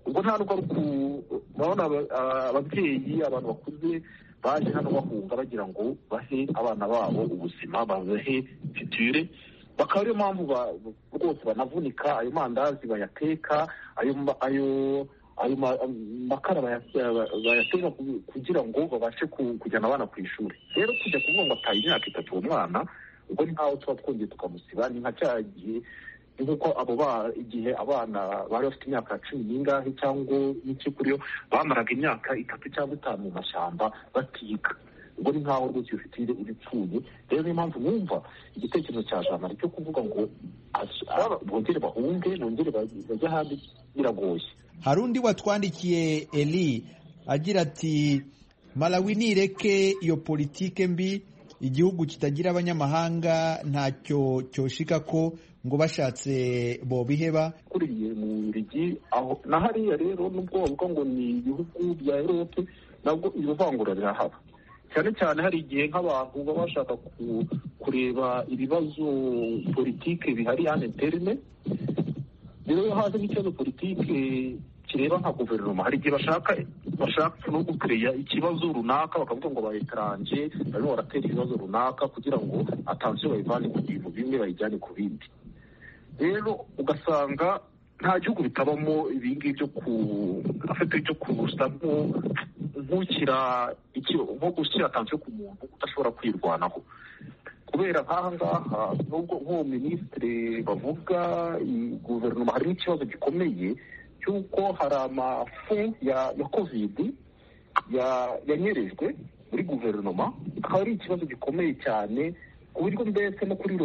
ubwo nta nubwo urabona ababyeyi abantu bakuze baje hano bahunga bagira ngo bahe abana babo ubuzima, babahe future, bakaba ariyo mpamvu rwose banavunika ayo mandazi bayateka, ayo makara bayateka kugira ngo babashe kujyana abana ku ishuri. Rero kujya kuvuga ngo ataye imyaka 3 uwo mwana, ubwo ni nkaho tuba twongeye tukamusiba. Ni nka cya gihe nk'uko igihe abana bari bafite imyaka 10 n'ingahe cyangwa n'iki kuri yo bamaraga imyaka 3 cyangwa 5 mu mashyamba batiga, ubwo ni nkaho rwose ufite ibipfuye. Rero niyo mpamvu numva igitekerezo cya Jamari cyo kuvuga ngo bongere bahunge, bongere bajye ahandi biragoye. Hari undi watwandikiye Eli agira ati Malawi nireke iyo politike mbi, igihugu kitagira abanyamahanga ntacyo cyoshika ko ngo bashatse bobiheba. Kuriye mu Rigi aho na hariya rero nubwo bavuga ngo ni ibihugu bya Europe, nabwo iyo vangura rirahaba, cyane cyane hari igihe nk'abantu baba bashaka kureba ibibazo politike bihari hano interne. Rero haje n'ikibazo politike kireba nka guverinoma, hari igihe bashaka no gukereya ikibazo runaka, bakavuga ngo bayetranje barimo baratera ibibazo runaka kugira ngo atansiyo bayivane ku bintu bimwe bayijyane ku bindi. Rero ugasanga nta gihugu bitabamo ibingi byo byo kurusta nko gushyira atansiyo ku muntu udashobora kwirwanaho. Kubera nk'aha ngaha nubwo nk'uwo minisitiri bavuga guverinoma harimo ikibazo gikomeye cy'uko hari amafu ya covid yanyerejwe muri guverinoma, akaba ari ikibazo gikomeye cyane ku buryo mbese no kuri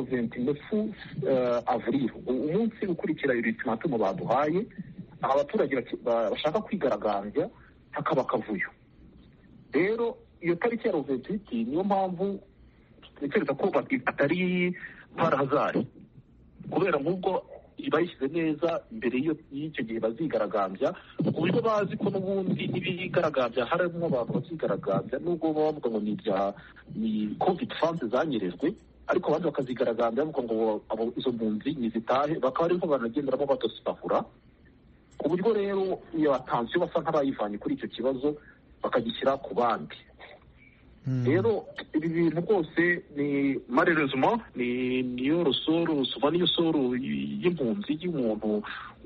29 avril umunsi ukurikira ultimatum baduhaye, abaturage bashaka kwigaragambya hakaba akavuyo. Rero iyo tariki ya 28 niyo mpamvu tekereza ko atari parazari, kubera nk'ubwo bayishyize neza mbere y'icyo gihe bazigaragambya, ku buryo bazi ko n'ubundi n'ibigaragambya harimo abantu bazigaragambya, nubwo bavuga ngo ni covid funds zanyerejwe, ariko abandi bakazigaragambya bavuga ngo izo mpunzi nizitahe, bakaba ariho banagenderamo badasibahura, ku buryo rero iyo atansiyo basa nk'abayivanye kuri icyo kibazo bakagishyira ku bandi. Rero ibi bintu rwose ni malheureusement niyo soro y'impunzi y'umuntu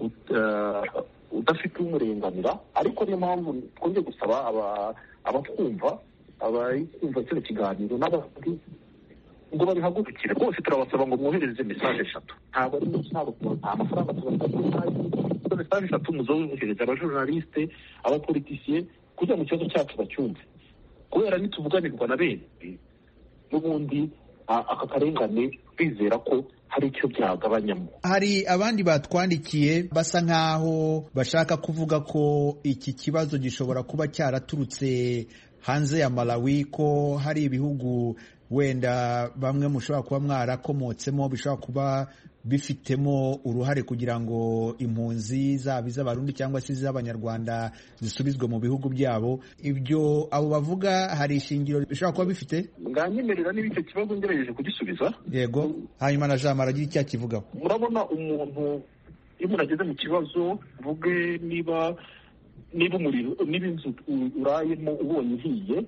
udafite umurenganira. Ariko niyo mpamvu twongeye gusaba abatwumva kino kiganiro n'abandi ngo babihagurukire rwose. Turabasaba ngo mwohereze message 3, ntabwo ari nta mafaranga tubasaba, message 3 muzohereza abajournaliste, abapoliticiens, kugira ngo ikibazo cyacu bacyumve, kubera nituvuganirwa na bene n'ubundi aka karengane bizera ko hari icyo byagabanyamo. Hari abandi batwandikiye basa nkaho bashaka kuvuga ko iki kibazo gishobora kuba cyaraturutse hanze ya Malawi, ko hari ibihugu wenda bamwe mushobora kuba mwarakomotsemo bishobora kuba bifitemo uruhare kugira ngo impunzi zaba iz'abarundi cyangwa se iz'abanyarwanda zisubizwe mu bihugu byabo. Ibyo abo bavuga hari ishingiro bishobora kuba bifite? Nganyemerera niba icyo kibazo ngerageje kugisubiza. Yego, hanyuma na Jamara agira icyo akivugaho. Murabona umuntu iyo umuntu ageze mu kibazo, vuge niba umuriro inzu urayemo ubonye ihiye,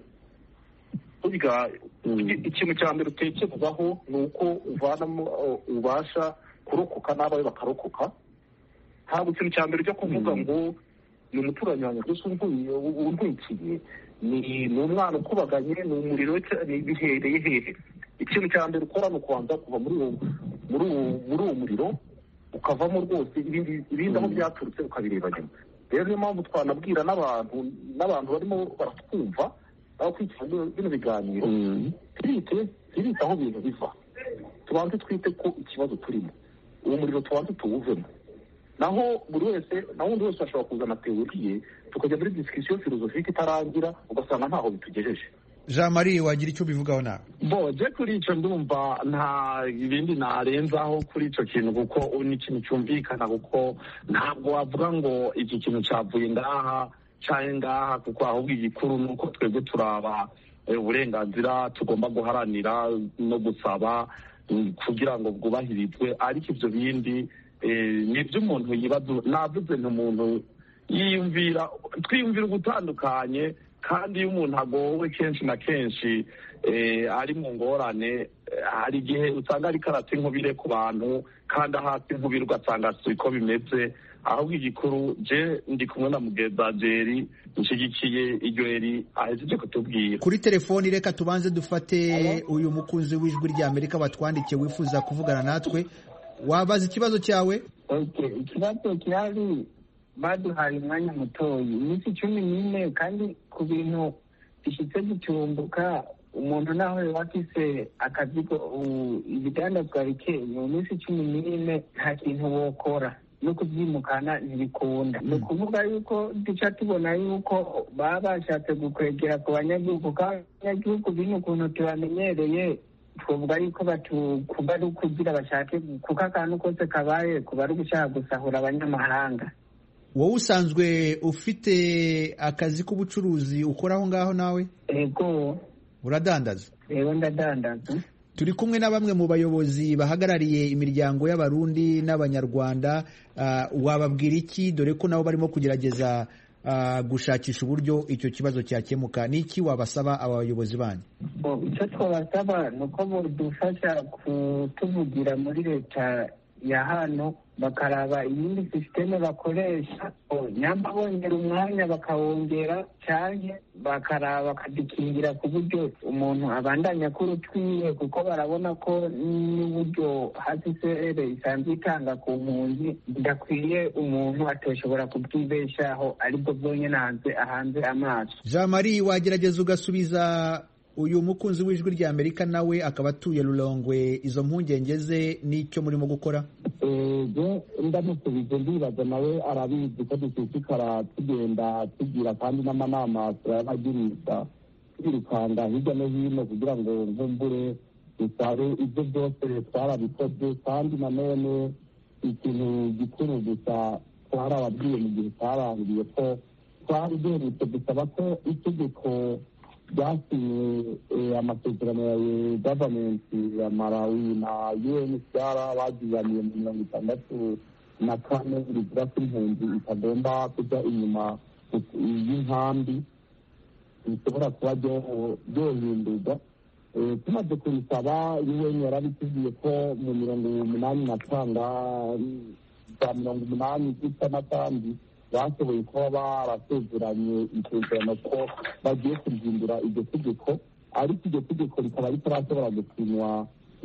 ikintu cya mbere utekerezaho ni uko uvanamo ubasha kurokoka n'abawe bakarokoka. Ntabwo ikintu cya mbere ujya kuvuga ngo ni umuturanyi wanjye gusa untwikiye, ni umwana ukubaganye, ni umuriro bihereye hehe. Ikintu cya mbere ukora ni ukubanza kuva muri uwo muriro ukavamo rwose, ibindi aho byaturutse ukabireba nyuma. Rero niyo mpamvu twanabwira n'abantu barimo baratwumva aho kwikira bino biganiro, twite aho ibintu biva, tubanze twite ko ikibazo turimo, uwo muriro tubanze tuwuvemo. Naho buri wese ashobora kuzana teoriye, tukajya muri discussion philosophique itarangira, ugasanga ntaho bitugejeje. Jean Marie, wagira icyo bivugaho nawe? Je kuri icyo ndumva nta ibindi narenzaho kuri icyo kintu, kuko ni ikintu cyumvikana, kuko ntabwo wavuga ngo iki kintu cyavuye ngaha cyane ngaha, kuko ahubwo igikuru ni uko twebwe turaba uburenganzira tugomba guharanira no gusaba kugira ngo bwubahirizwe. Ariko ibyo bindi ni iby'umuntu yibaza. Navuze nti umuntu twiyumvira ugutandukanye, kandi iyo umuntu agowe kenshi na kenshi ari mu ngorane, hari igihe usanga ariko arata inkubire ku bantu, kandi ahata inkubire ugasanga siko bimeze. ahubwo igikuru je ndi kumwe na Mugeza Jeri nshigikiye iryo eri ahejeje kutubwira. Kuri telefoni reka tubanze dufate uyu mukunzi w'ijwi rya Amerika watwandikiye wifuza kuvugana natwe. Wabaza ikibazo cyawe? Ikibazo kirari baduhaye umwanya mutoyi iminsi 14 kandi ku bintu bishitse gitumbuka umuntu naho yafise akazigo ibidandazwa bikeye mu minsi 14 nta kintu wokora no kubyimukana ntibikunda. Ni ukuvuga yuko duca tubona yuko baba bashatse gukwegera ku banyagihugu, kandi abanyagihugu bino ukuntu tubamenyereye twovuga yuko kuba ari ukugira bashake kuko akantu kose kabaye kuba ari ugushaka gusahura abanyamahanga. Wowe usanzwe ufite akazi k'ubucuruzi ukora aho ngaho nawe? Ego. Uradandaza? Ego ndadandaza. Turi kumwe na bamwe mu bayobozi bahagarariye imiryango y'abarundi n'abanyarwanda. Wababwira iki dore ko nabo barimo kugerageza gushakisha uburyo icyo kibazo cyakemuka? Niki wabasaba abayobozi banyu? Icyo twabasaba ni uko badufasha kutuvugira muri leta ya hano bakaraba iyindi sisiteme bakoresha, nyamba bongera umwanya bakawongera cyane bakaraba bakadukingira ku buryo umuntu abandanya kuri twiwe, kuko barabona ko n'uburyo HCR isanzwe itanga ku mpunzi bidakwiye umuntu atoshobora kubwibeshaho aribwo bwonyine ahanze amaso. Jean Marie, wagerageza ugasubiza uyu mukunzi w'ijwi rya Amerika nawe akaba atuye Lulongwe izo mpungenge ze n'icyo murimo gukora? Ndamusubije ndibaza nawe arabizi ko dushishikara tugenda tugira kandi n'amanama turayabagirisha twirukanga hirya no hino kugira ngo nkumbure dusabe ibyo byose twarabikoze, kandi nanone ikintu gikuru gusa twarababwiye mu gihe twarangiye ko twari duherutse gusaba ko itegeko ryasinye amasezerano ya gavumenti ya Malawi na UNHCR bagiraniye mu 1964 rivuga ko impunzi itagomba kujya inyuma y'inkambi, bishobora kuba byohindurwa. Tumaze kubisaba UN yarabitubwiye ko mu 80 gisa n'akandi bashoboye kuba barasezeranye isezerano ko bagiye kurihindura iryo tegeko, ariko iryo tegeko rikaba ritarashobora gusinywa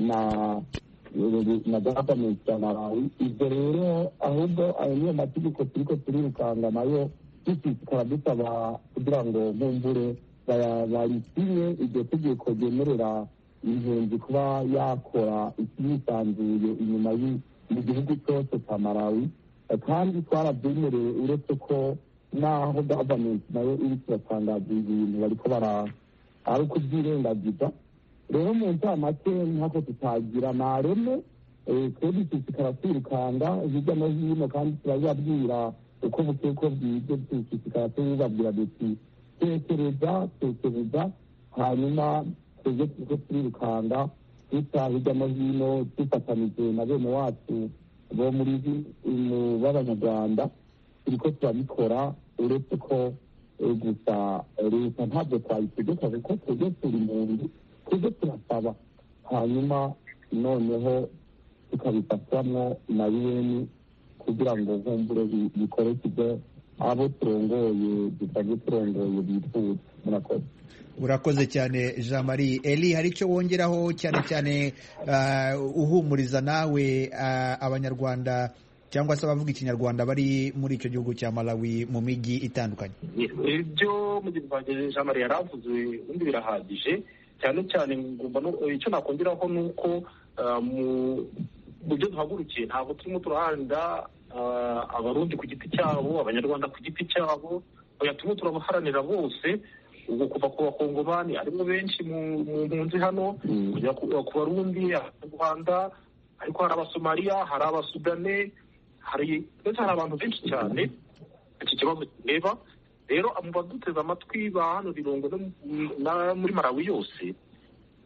na gavumenti ya Malawi. Ibyo rero ahubwo ayo niyo mategeko turiko turirukanga nayo dushishikara dusaba kugira ngo nkumbure barisinye iryo tegeko ryemerera impunzi kuba yakora ikiyisanzuye inyuma y'igihugu cyose cya Malawi, kandi twarabyemereye uretse ko naho gavumenti nayo iri kiratangaza ibintu bariko ari ukubyirengagiza. Rero mu ncamake ntako tutagira nareme twe dushishikara twirukanga hirya no hino, kandi turabibabwira uko bukeye ko bwije, dushishikara tubibabwira duti tekereza, hanyuma twebwe turiko turirukanga duca hirya no hino dufatanije na bene wacu bo muri b'abanyarwanda. Turiko turabikora uretse ko gusa leta ntabwo twayitegeka kuko twebwe turi impunzi, twebwe turasaba, hanyuma noneho tukabifashamwo na UN kugira ngo nkumbure bikoreke ibyo abo turongoye dusanzwe turongoye bifuza. Murakoze. Urakoze cyane Jean Marie. Eli, hari icyo wongeraho cyane cyane uhumuriza nawe abanyarwanda cyangwa se abavuga ikinyarwanda bari muri icyo gihugu cya Malawi mu mijyi itandukanye? Ibyo mugenzi wanjye Jean Marie yaravuze ubundi birahagije, cyane cyane icyo nakongeraho ni uko mu buryo duhagurukiye ntabwo turimo turahanda abarundi ku giti cyabo, abanyarwanda ku giti cyabo, turimo turabaharanira bose, ubwo kuva ku bakongomani arimo benshi mu mpunzi hano kujya ku barundi, abanyarwanda, ariko hari abasomaliya, hari abasudane, ndetse hari abantu benshi cyane iki kibazo kireba. Rero mu baduteze amatwi ba hano Lilongwe muri Malawi yose,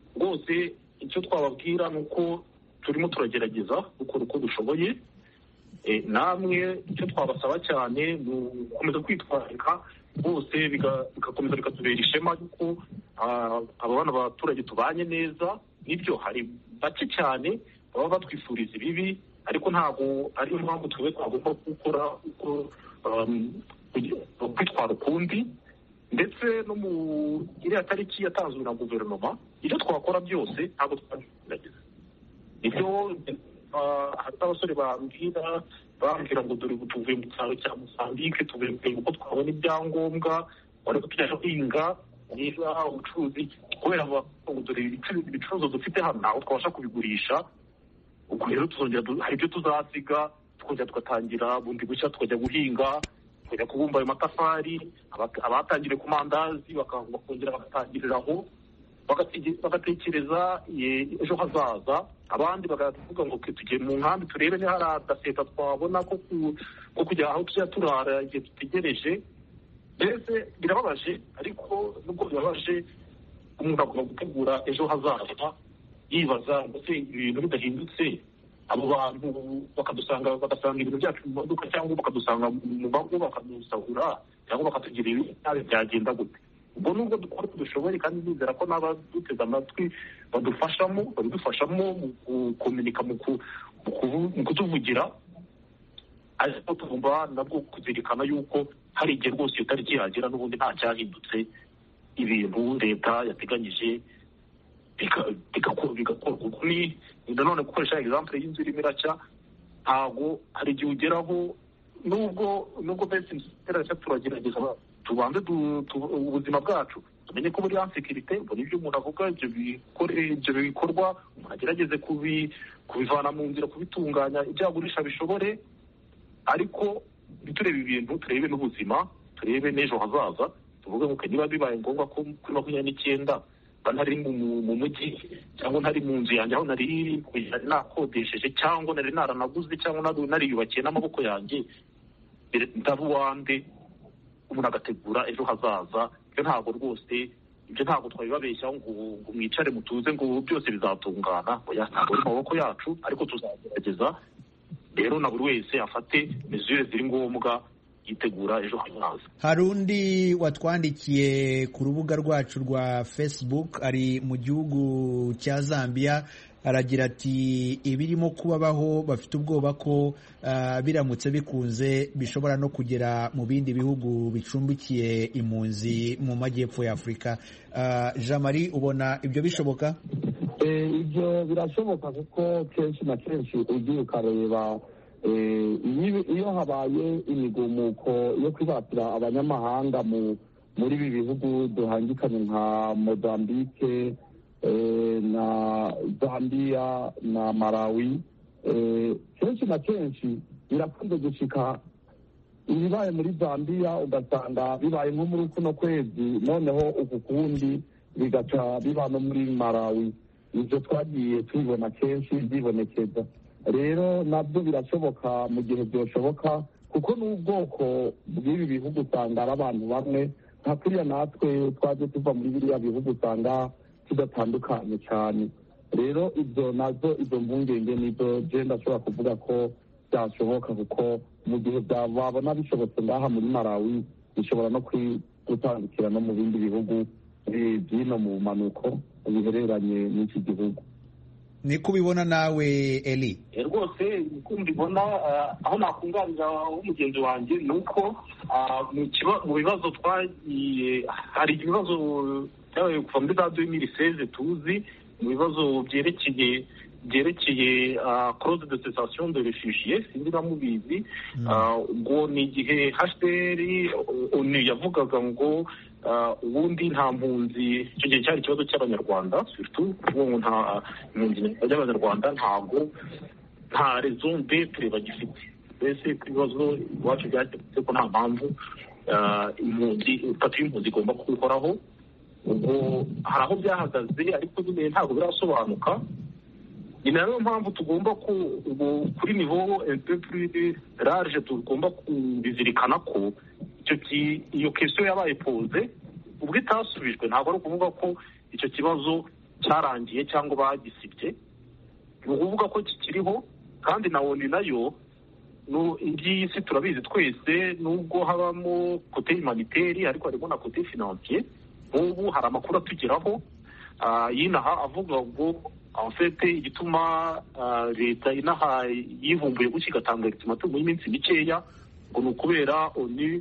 rwose icyo twababwira ni uko turimo turagerageza gukora uko dushoboye namwe icyo twabasaba cyane ni ugukomeza kwitwararika bose bigakomeza bikatubera ishema yuko aba bana abaturage tubanye neza. Nibyo hari bake cyane baba batwifuriza ibibi, ariko ntabwo ariyo mpamvu twebwe twagomba gukora kwitwara ukundi. Ndetse no mu iriya tariki yatanzwe na guverinoma, ibyo twakora byose ntabwo twagerageza. Ibyo hari abasore bambwira ngo dore tuvuye mu cyaro cya Mozambique, tuvuye kureba uko twabona ibyangombwa, ariko tujya guhinga niba ubucuruzi, kubera ngo dore ibicuruzwa dufite hano ntabwo twabasha kubigurisha. Ubwo rero tuzongera hari ibyo tuzasiga, tukongera tugatangira bundi bushya, tukajya guhinga, tukajya kubumba ayo matafari. Abatangiriye ku mandazi bakongera bagatangiriraho, bagatekereza ejo hazaza. Abandi bakavuga ngo tugiye mu nkambi turebe niba hari agaseta twabona ko kujya aho tujya turara igihe dutegereje. Mbese birababaje, ariko nubwo bibabaje umuntu agomba gutegura ejo hazaza yibaza ngo se ibintu bidahindutse abo bantu bagasanga ibintu byacu mu modoka, cyangwa bakadusanga mu mago bakadusahura, cyangwa bakatugira nabi, byagenda gute? Ubwo nubwo dukora uko dushoboye, kandi nizera ko n'abaduteze amatwi babidufashamo mu gukominika, mu kutuvugira. Ariko tugomba nabwo kuzirikana yuko hari igihe rwose iyo tariki yagera n'ubundi nta cyahindutse, ibintu leta yateganyije bigakorwa. Nanone gukoresha example y'inzu irimo iracya, ntabwo hari igihe ugeraho nubwo mbese inzu iracya turagerageza tubanze ubuzima bwacu tumenye ko buri ansekirite. Ubwo nibyo umuntu avuga, ibyo bikorwa umuntu agerageze kubivana mu nzira, kubitunganya, ibyagurisha bishobore, ariko turebe ibintu, turebe n'ubuzima, turebe n'ejo hazaza. Tuvuge ngo niba bibaye ngombwa ko kuri 29 ntari mu mujyi, cyangwa ntari mu nzu yanjye aho nari nakodesheje, cyangwa nari naranaguze, cyangwa nariyubakiye n'amaboko yanjye, ndaba uwande, umuntu agategura ejo hazaza. Ibyo ntabwo rwose, ibyo ntabwo twabibabeshya ngo mwicare mutuze ngo byose bizatungana. Ntabwo ari mu maboko yacu, ariko tuzagerageza. Rero na buri wese afate mesure ziri ngombwa yitegura ejo hazaza. Hari undi watwandikiye ku rubuga rwacu rwa Facebook, ari mu gihugu cya Zambia, aragira ati ibirimo kubabaho bafite ubwoba ko biramutse bikunze bishobora no kugera mu bindi bihugu bicumbikiye impunzi mu majyepfo ya Afurika. Jean Marie, ubona ibyo bishoboka? Ibyo birashoboka, kuko kenshi na kenshi ugiye ukareba iyo habaye imigumuko yo kwibatira abanyamahanga muri ibi bihugu duhangikanye nka Mozambique na Zambia na Malawi, kenshi na kenshi birakunze gushika ibibaye muri Zambia ugasanga bibaye nko muri kuno kwezi, noneho uku kundi bigaca biba no muri Malawi. Ibyo twagiye tubibona kenshi byibonekeza. Rero nabyo birashoboka mu gihe byoshoboka, kuko n'ubwoko bw'ibi bihugu usanga ari abantu bamwe, nka kuriya natwe twaje tuva muri biriya bihugu usanga tudatandukanye cyane. Rero ibyo nazo, izo mpungenge nizo je ndashobora kuvuga ko byashoboka, kuko mu gihe babona bishobotse ngaha muri Malawi, bishobora no gutandukira no mu bindi bihugu byino mu bumanuko bihereranye n'iki gihugu. Niko ubibona nawe Eli? Rwose uko mbibona, aho nakunganira umugenzi wanjye ni uko mu bibazo twagiye, hari ibibazo byabaye kuva muri za 2016 tuzi, mu bibazo byerekeye clause de cessation de réfugiés, sinzi mubizi. Ubwo ni igihe HCR ONU yavugaga ngo ubundi nta mpunzi, icyo gihe cyari ikibazo cy'abanyarwanda, surtout ngo nta mpunzi y'abanyarwanda, nta raison d'être bagifite. Mbese ku bibazo iwacu byatetse ko nta mpamvu impunzi igomba kubikoraho. Ubwo hari aho byahagaze, ariko nyine ntabwo birasobanuka. Ni nayo mpamvu tugomba kuri niveau un peu plus large, tugomba kubizirikana ko iyo question yabaye pose, ubwo itasubijwe, ntabwo ari ukuvuga ko icyo kibazo cyarangiye cyangwa bagisibye. Ni ukuvuga ko kikiriho, kandi na ONU nayo iby'isi turabizi twese, nubwo habamo kote humanitaire ariko harimo na kote financier. Nk'ubu hari amakuru atugeraho y'inaha avuga ngo afite igituma leta inaha yivumbuye gutya igatanga ultimatum y'iminsi mikeya, ngo ni ukubera ONU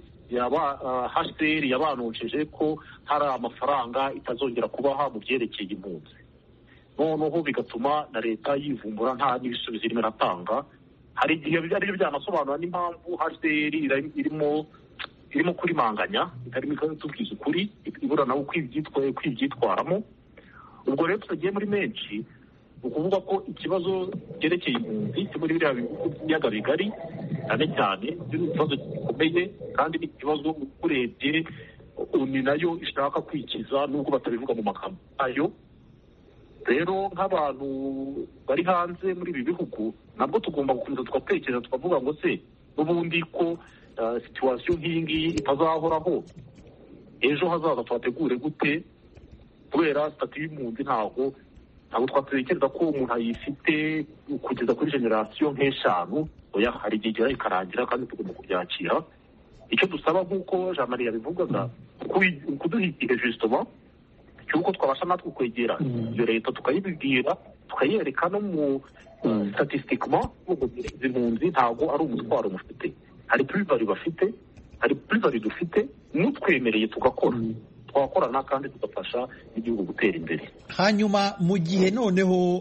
HCR yabanonjeje ko hari amafaranga itazongera kubaha mu byerekeye impunzi. Noneho bigatuma na leta yivumbura nta n'ibisubizo irimo iratanga. Hari igihe ari byo byanasobanura n'impamvu HCR irimo kurimanganya, itarimo ikatubwiza ukuri, ibura nawe kwibyitwaramo. Ubwo rero tutagiye muri menshi, ni ukuvuga ko ikibazo cyerekeye impunzi cyo muri biriya bihugu by'ibiyaga bigari cyane cyane ni ikibazo gikomeye, kandi ni ikibazo urebye ni nayo ishaka kwikiza nubwo batabivuga mu magambo ayo. Rero nk'abantu bari hanze muri ibi bihugu nabwo tugomba gukomeza tugatekereza tukavuga ngo se n'ubundi ko situwasiyo nk'iyi ngiyi itazahoraho, ejo hazaza twategure gute? Kubera sitati y'impunzi ntabwo twatekereza ko umuntu ayifite kugeza kuri generasiyo nk'eshanu. Oya, hari igihe igera ikarangira kandi tugomba kubyakira. Icyo dusaba nk'uko Jean Marie yabivugaga, kuduha igihe justement cy'uko twabasha natwe kwegera iyo leta tukayibibwira, tukayereka no mu statistiquement ngo izi mpunzi ntabwo ari umutwaro mufite, hari plus-value bafite, hari plus-value dufite, mutwemereye tugakora, twakorana kandi tugafasha igihugu gutera imbere. Hanyuma mu gihe noneho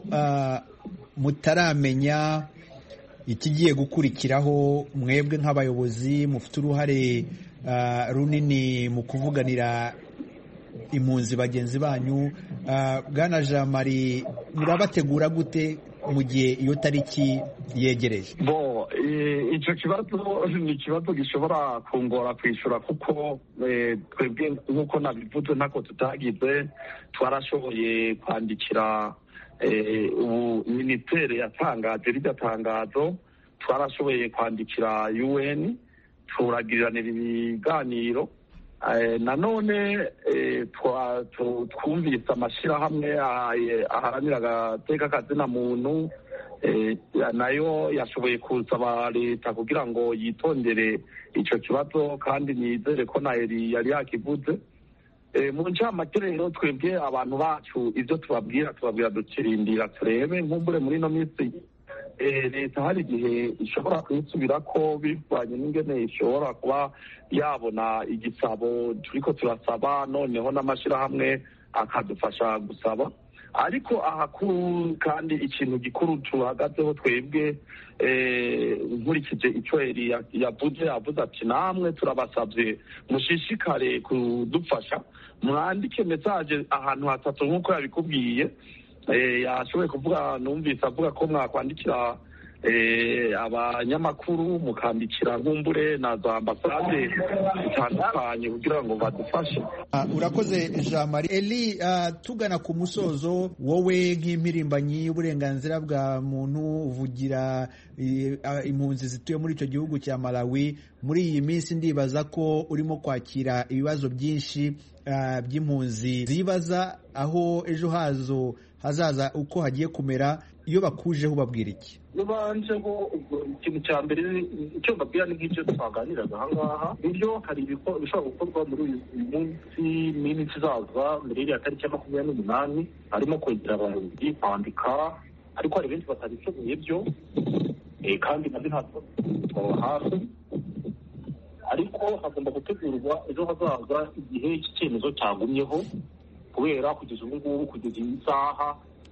mutaramenya ikigiye gukurikiraho, mwebwe nk'abayobozi mufite uruhare runini mu kuvuganira impunzi bagenzi banyu, Bwana Jean Marie, murabategura gute mu gihe iyo tariki yegereje? Icyo kibazo ni ikibazo gishobora kungora kwishyura, kuko twebwe nk'uko nabivuze ntako tutagize, twarashoboye kwandikira minisiteri yatangaje rirya tangazo, twarashoboye kwandikira UN turagiriranira ibiganiro. Nanone twumvise amashyirahamwe aharanira agateka kazina muntu, nayo yashoboye gusaba leta kugira ngo yitondere icyo kibazo, kandi nizere ko nayo yari yakivuze. Mu ncamake rero twebwe abantu bacu ibyo tubabwira dukirindira turebe, nk'umbure muri ino minsi leta hari igihe ishobora kwisubira ko bivanye n'ingene ishobora kuba yabona igisabo turiko turasaba, noneho n'amashyirahamwe akadufasha gusaba. Ariko ahakuru kandi ikintu gikuru tuhagazeho twebwe, nkurikije icyo yavuze ati namwe turabasabye mushishikare kudufasha, mwandike message ahantu hatatu nk'uko yabikubwiye. Yashoboye kuvuga, numvise avuga ko mwakwandikira abanyamakuru, mukandikira nk'umbure na za ambasade zitandukanye kugira ngo badufashe. Urakoze Jean Marie. Eli, tugana ku musozo, wowe nk'impirimbanyi y'uburenganzira bwa muntu uvugira impunzi zituye muri icyo gihugu cya Malawi, muri iyi minsi ndibaza ko urimo kwakira ibibazo byinshi by'impunzi zibaza aho ejo hazaza uko hagiye kumera. Iyo bakujeho ubabwira iki? Nibanjeho ikintu cya mbere icyo mbabwira ni nk'icyo twaganiraga aha ngaha, ibyo hari bishobora gukorwa muri uyu munsi n'iminsi izaza mbere y'iriya tariki ya 28, harimo kwegera abayobozi, kwandika, ariko hari benshi batabishoboye byo, kandi nabyo ntabwo twaba hafi, ariko hagomba gutegurwa ejo hazaza igihe iki cyemezo cyagumyeho, kubera kugeza ubu ngubu kugeza iyi saha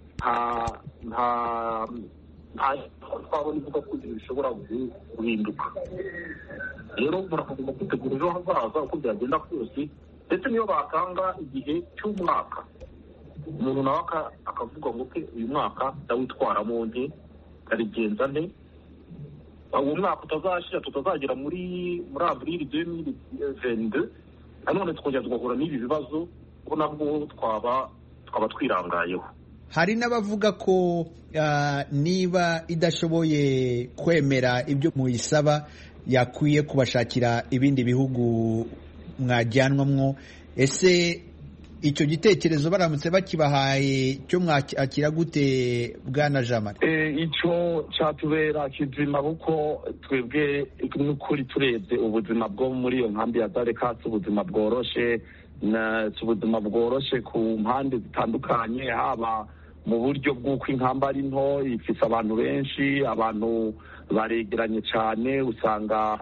nta twabona ivuga ko ibintu bishobora guhinduka. Rero murakagomba kwitegura ejo hazaza uko byagenda kose, ndetse niyo batanga igihe cy'umwaka, umuntu nawe akavuga ngo uyu mwaka ndawitwaramo nte, ndabigenza nte, uwo mwaka utazashira tutazagera muri avril 2022 nanone tukongera tugahura n'ibi bibazo, ko nabwo twaba twirangayeho. Hari n'abavuga ko niba idashoboye kwemera ibyo muyisaba yakwiye kubashakira ibindi bihugu mwajyanwamwo. Ese icyo gitekerezo baramutse bakibahaye cyo mwakira gute bwana Jamari? Icyo cyatubera kizima kuko twebwe n'ukuri turebye ubuzima bwo muri iyo nkambi ya Zareka si ubuzima bworoshe, si ubuzima bworoshe ku mpande zitandukanye, haba mu buryo bw'uko inkamba ari nto ifise abantu benshi, abantu baregeranye cyane, usanga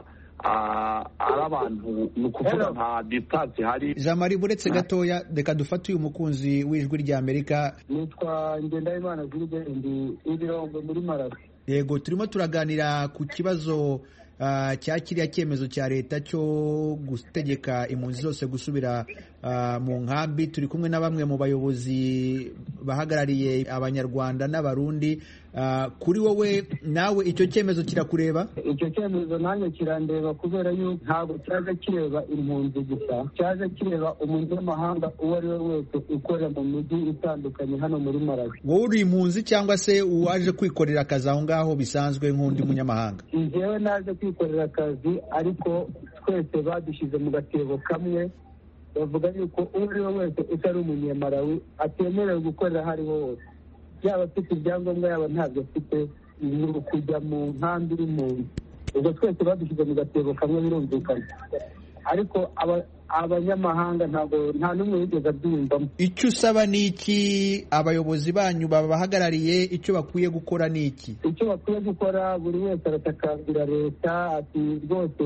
ari abantu ni ukuvuga nta distance hari. Jamari, buretse gatoya reka dufate uyu mukunzi w'ijwi rya Amerika. Nitwa Ngendahimana Gilbert, ndi Ibirombe muri Malawi. Yego, turimo turaganira ku kibazo cya kiriya cyemezo cya leta cyo gutegeka impunzi zose gusubira mu nkambi. Turi kumwe na bamwe mu bayobozi bahagarariye Abanyarwanda n'Abarundi. Kuri wowe nawe icyo cyemezo kirakureba? Icyo cyemezo nanjye kirandeba kubera yuko ntabwo cyaje kireba impunzi gusa, cyaje kireba umunyamahanga uwo ari we wese ukorera mu mijyi itandukanye hano muri Malawi. Wowe uri impunzi cyangwa se uwaje kwikorera akazi aho ngaho bisanzwe nk'undi munyamahanga? Njyewe naje kwikorera akazi, ariko twese badushyize mu gatebo kamwe. Bavuga yuko uwo ari we wese utari umunyamalawi atemerewe gukorera aho ari ho hose, yaba afite ibyangombwa yaba ntabyo afite, ni kujya mu nkambi y'impunzi. Ubwo twese badushyize mu gatebo kamwe, birumvikana, ariko abanyamahanga nta n'umwe wigeze abyiyumvamo. Icyo usaba ni iki? Abayobozi banyu babahagarariye icyo bakwiye gukora ni iki? Icyo bakwiye gukora, buri wese aratakambira leta ati rwose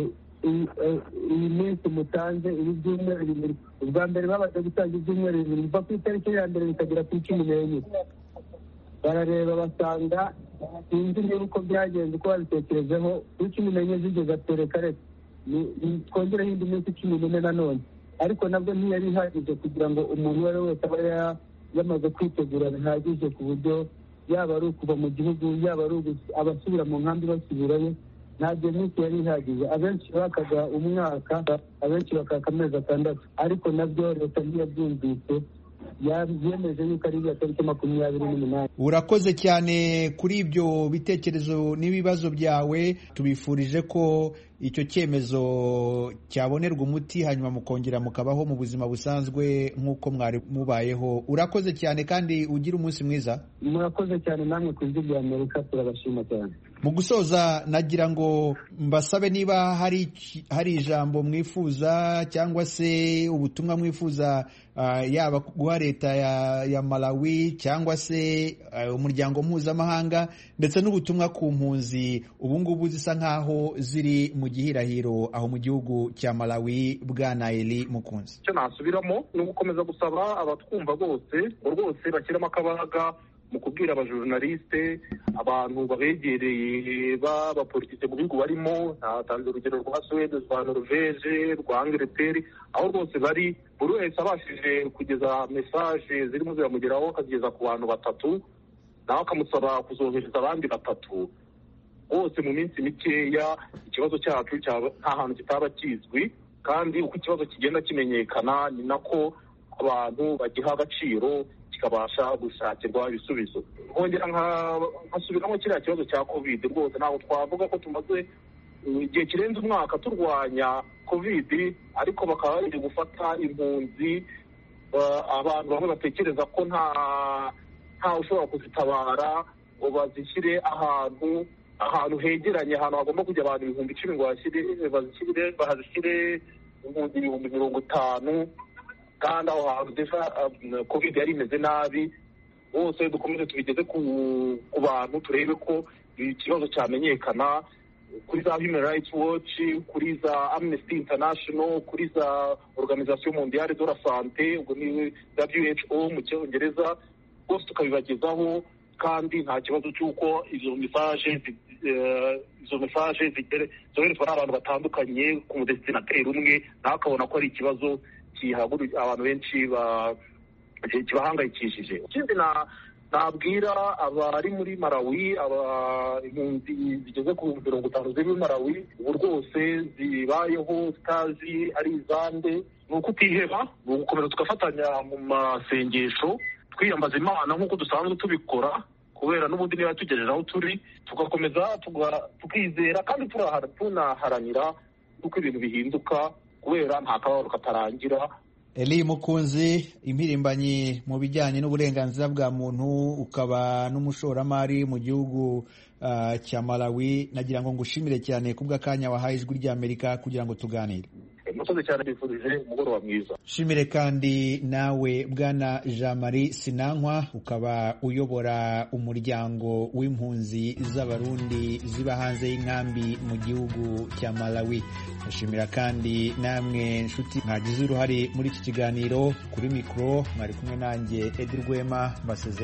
iyi minsi mutanze ibi byumweru bibiri. Ubwa mbere babaze gutanga ibyumweru bibiri biva ku itariki ya mbere bikagera ku 11. Barareba basanga sinzi niba uko byagenze, uko babitekerejeho, kuri 11 zigeze atereka reka twongereho indi minsi 14 nanone, ariko nabwo ntiyari ihagije kugira ngo umuntu uwo ari we wese aba yamaze kwitegura bihagije ku buryo yaba ari ukuva mu gihugu, yaba ari abasubira mu nkambi basubirayo. Ntabwo minsi yari ihagije. Abenshi bakaga umwaka, abenshi bakaka amezi 6, ariko nabyo leta ntiyabyumvise, yemeje yuko ari ya tariki 28. Urakoze cyane kuri ibyo bitekerezo n'ibibazo byawe. Tubifurije ko icyo cyemezo cyabonerwa umuti, hanyuma mukongera mukabaho mu buzima busanzwe nk'uko mwari mubayeho. Urakoze cyane kandi ugira umunsi mwiza. Murakoze cyane namwe ku ijwi rya Amerika, turabashima cyane. Mu gusoza nagira ngo mbasabe niba hari ijambo mwifuza cyangwa se ubutumwa mwifuza, yaba guha leta ya Malawi cyangwa se umuryango mpuzamahanga, ndetse n'ubutumwa ku mpunzi ubu ngubu zisa nkaho ziri mu gihirahiro aho mu gihugu cya Malawi. Bwana Eli Mukunzi, icyo nasubiramo ni ugukomeza gusaba abatwumva bose bashyiramo akabaraga mu kubwira abajurnaliste, abantu babegereye b'abapolitike mu bihugu barimo. Natanze urugero rwa Suède, rwa Norvège, rwa Angleterre, aho rwose bari, buri wese abashije kugeza message zirimo ziramugeraho akageza ku bantu 3, nawe akamusaba kuzohereza abandi 3. Bose mu minsi mikeya ikibazo cyacu nta hantu kitaba kizwi, kandi uko ikibazo kigenda kimenyekana ni nako abantu bagiha agaciro kikabasha gushakirwa ibisubizo. Nkongera nkasubiramo kiriya kibazo cya COVID. Rwose ntabwo twavuga ko tumaze igihe kirenze umwaka turwanya COVID, ariko bakaba bari gufata impunzi, abantu bamwe batekereza ko nta ushobora kuzitabara ngo bazishyire ahantu hegeranye, ahantu hagomba kujya abantu 10,000 ngo bahashyire impunzi 50,000, kandi aho hantu deja COVID yari imeze nabi. Bose dukomeze tubigeze ku bantu, turebe ko ikibazo cyamenyekana kuri za Human Rights Watch, kuri za Amnesty International, kuri za Organisation Mondiale de la Santé, ubwo ni WHO mu Cyongereza. Bose tukabibagezaho, kandi nta kibazo cy'uko izo message zoherezwa n'abantu batandukanye ku mudestinateri umwe, nawe akabona ko ari ikibazo abantu benshi kibahangayikishije. Ikindi nabwira abari muri Malawi, impunzi zigeze ku 50 ziri muri Malawi, ubu rwose zibayeho zitazi ari izande, ni ukutiheba, ni ugukomeza tugafatanya mu masengesho, twiyambaza Imana nk'uko dusanzwe tubikora, kubera n'ubundi niba tugejeje aho turi, tugakomeza tukizera kandi tunaharanira uko ibintu bihinduka, kubera nta kababaro katarangira. Eli Mukunzi, impirimbanyi mu bijyanye n'uburenganzira bwa muntu, ukaba n'umushoramari mu gihugu cya Malawi, nagira ngo ngushimire cyane kubw'akanya wahaye Ijwi ry'Amerika kugira ngo tuganire. Murakoze cyane, bifurije umugoroba mwiza. Shimire kandi nawe Bwana Jean Marie Sinankwa, ukaba uyobora umuryango w'impunzi z'Abarundi ziba hanze y'inkambi mu gihugu cya Malawi. Ndashimira kandi namwe nshuti mwagize uruhare muri iki kiganiro. Kuri mikoro mwari kumwe nanjye Edi Rwema, mbasezera.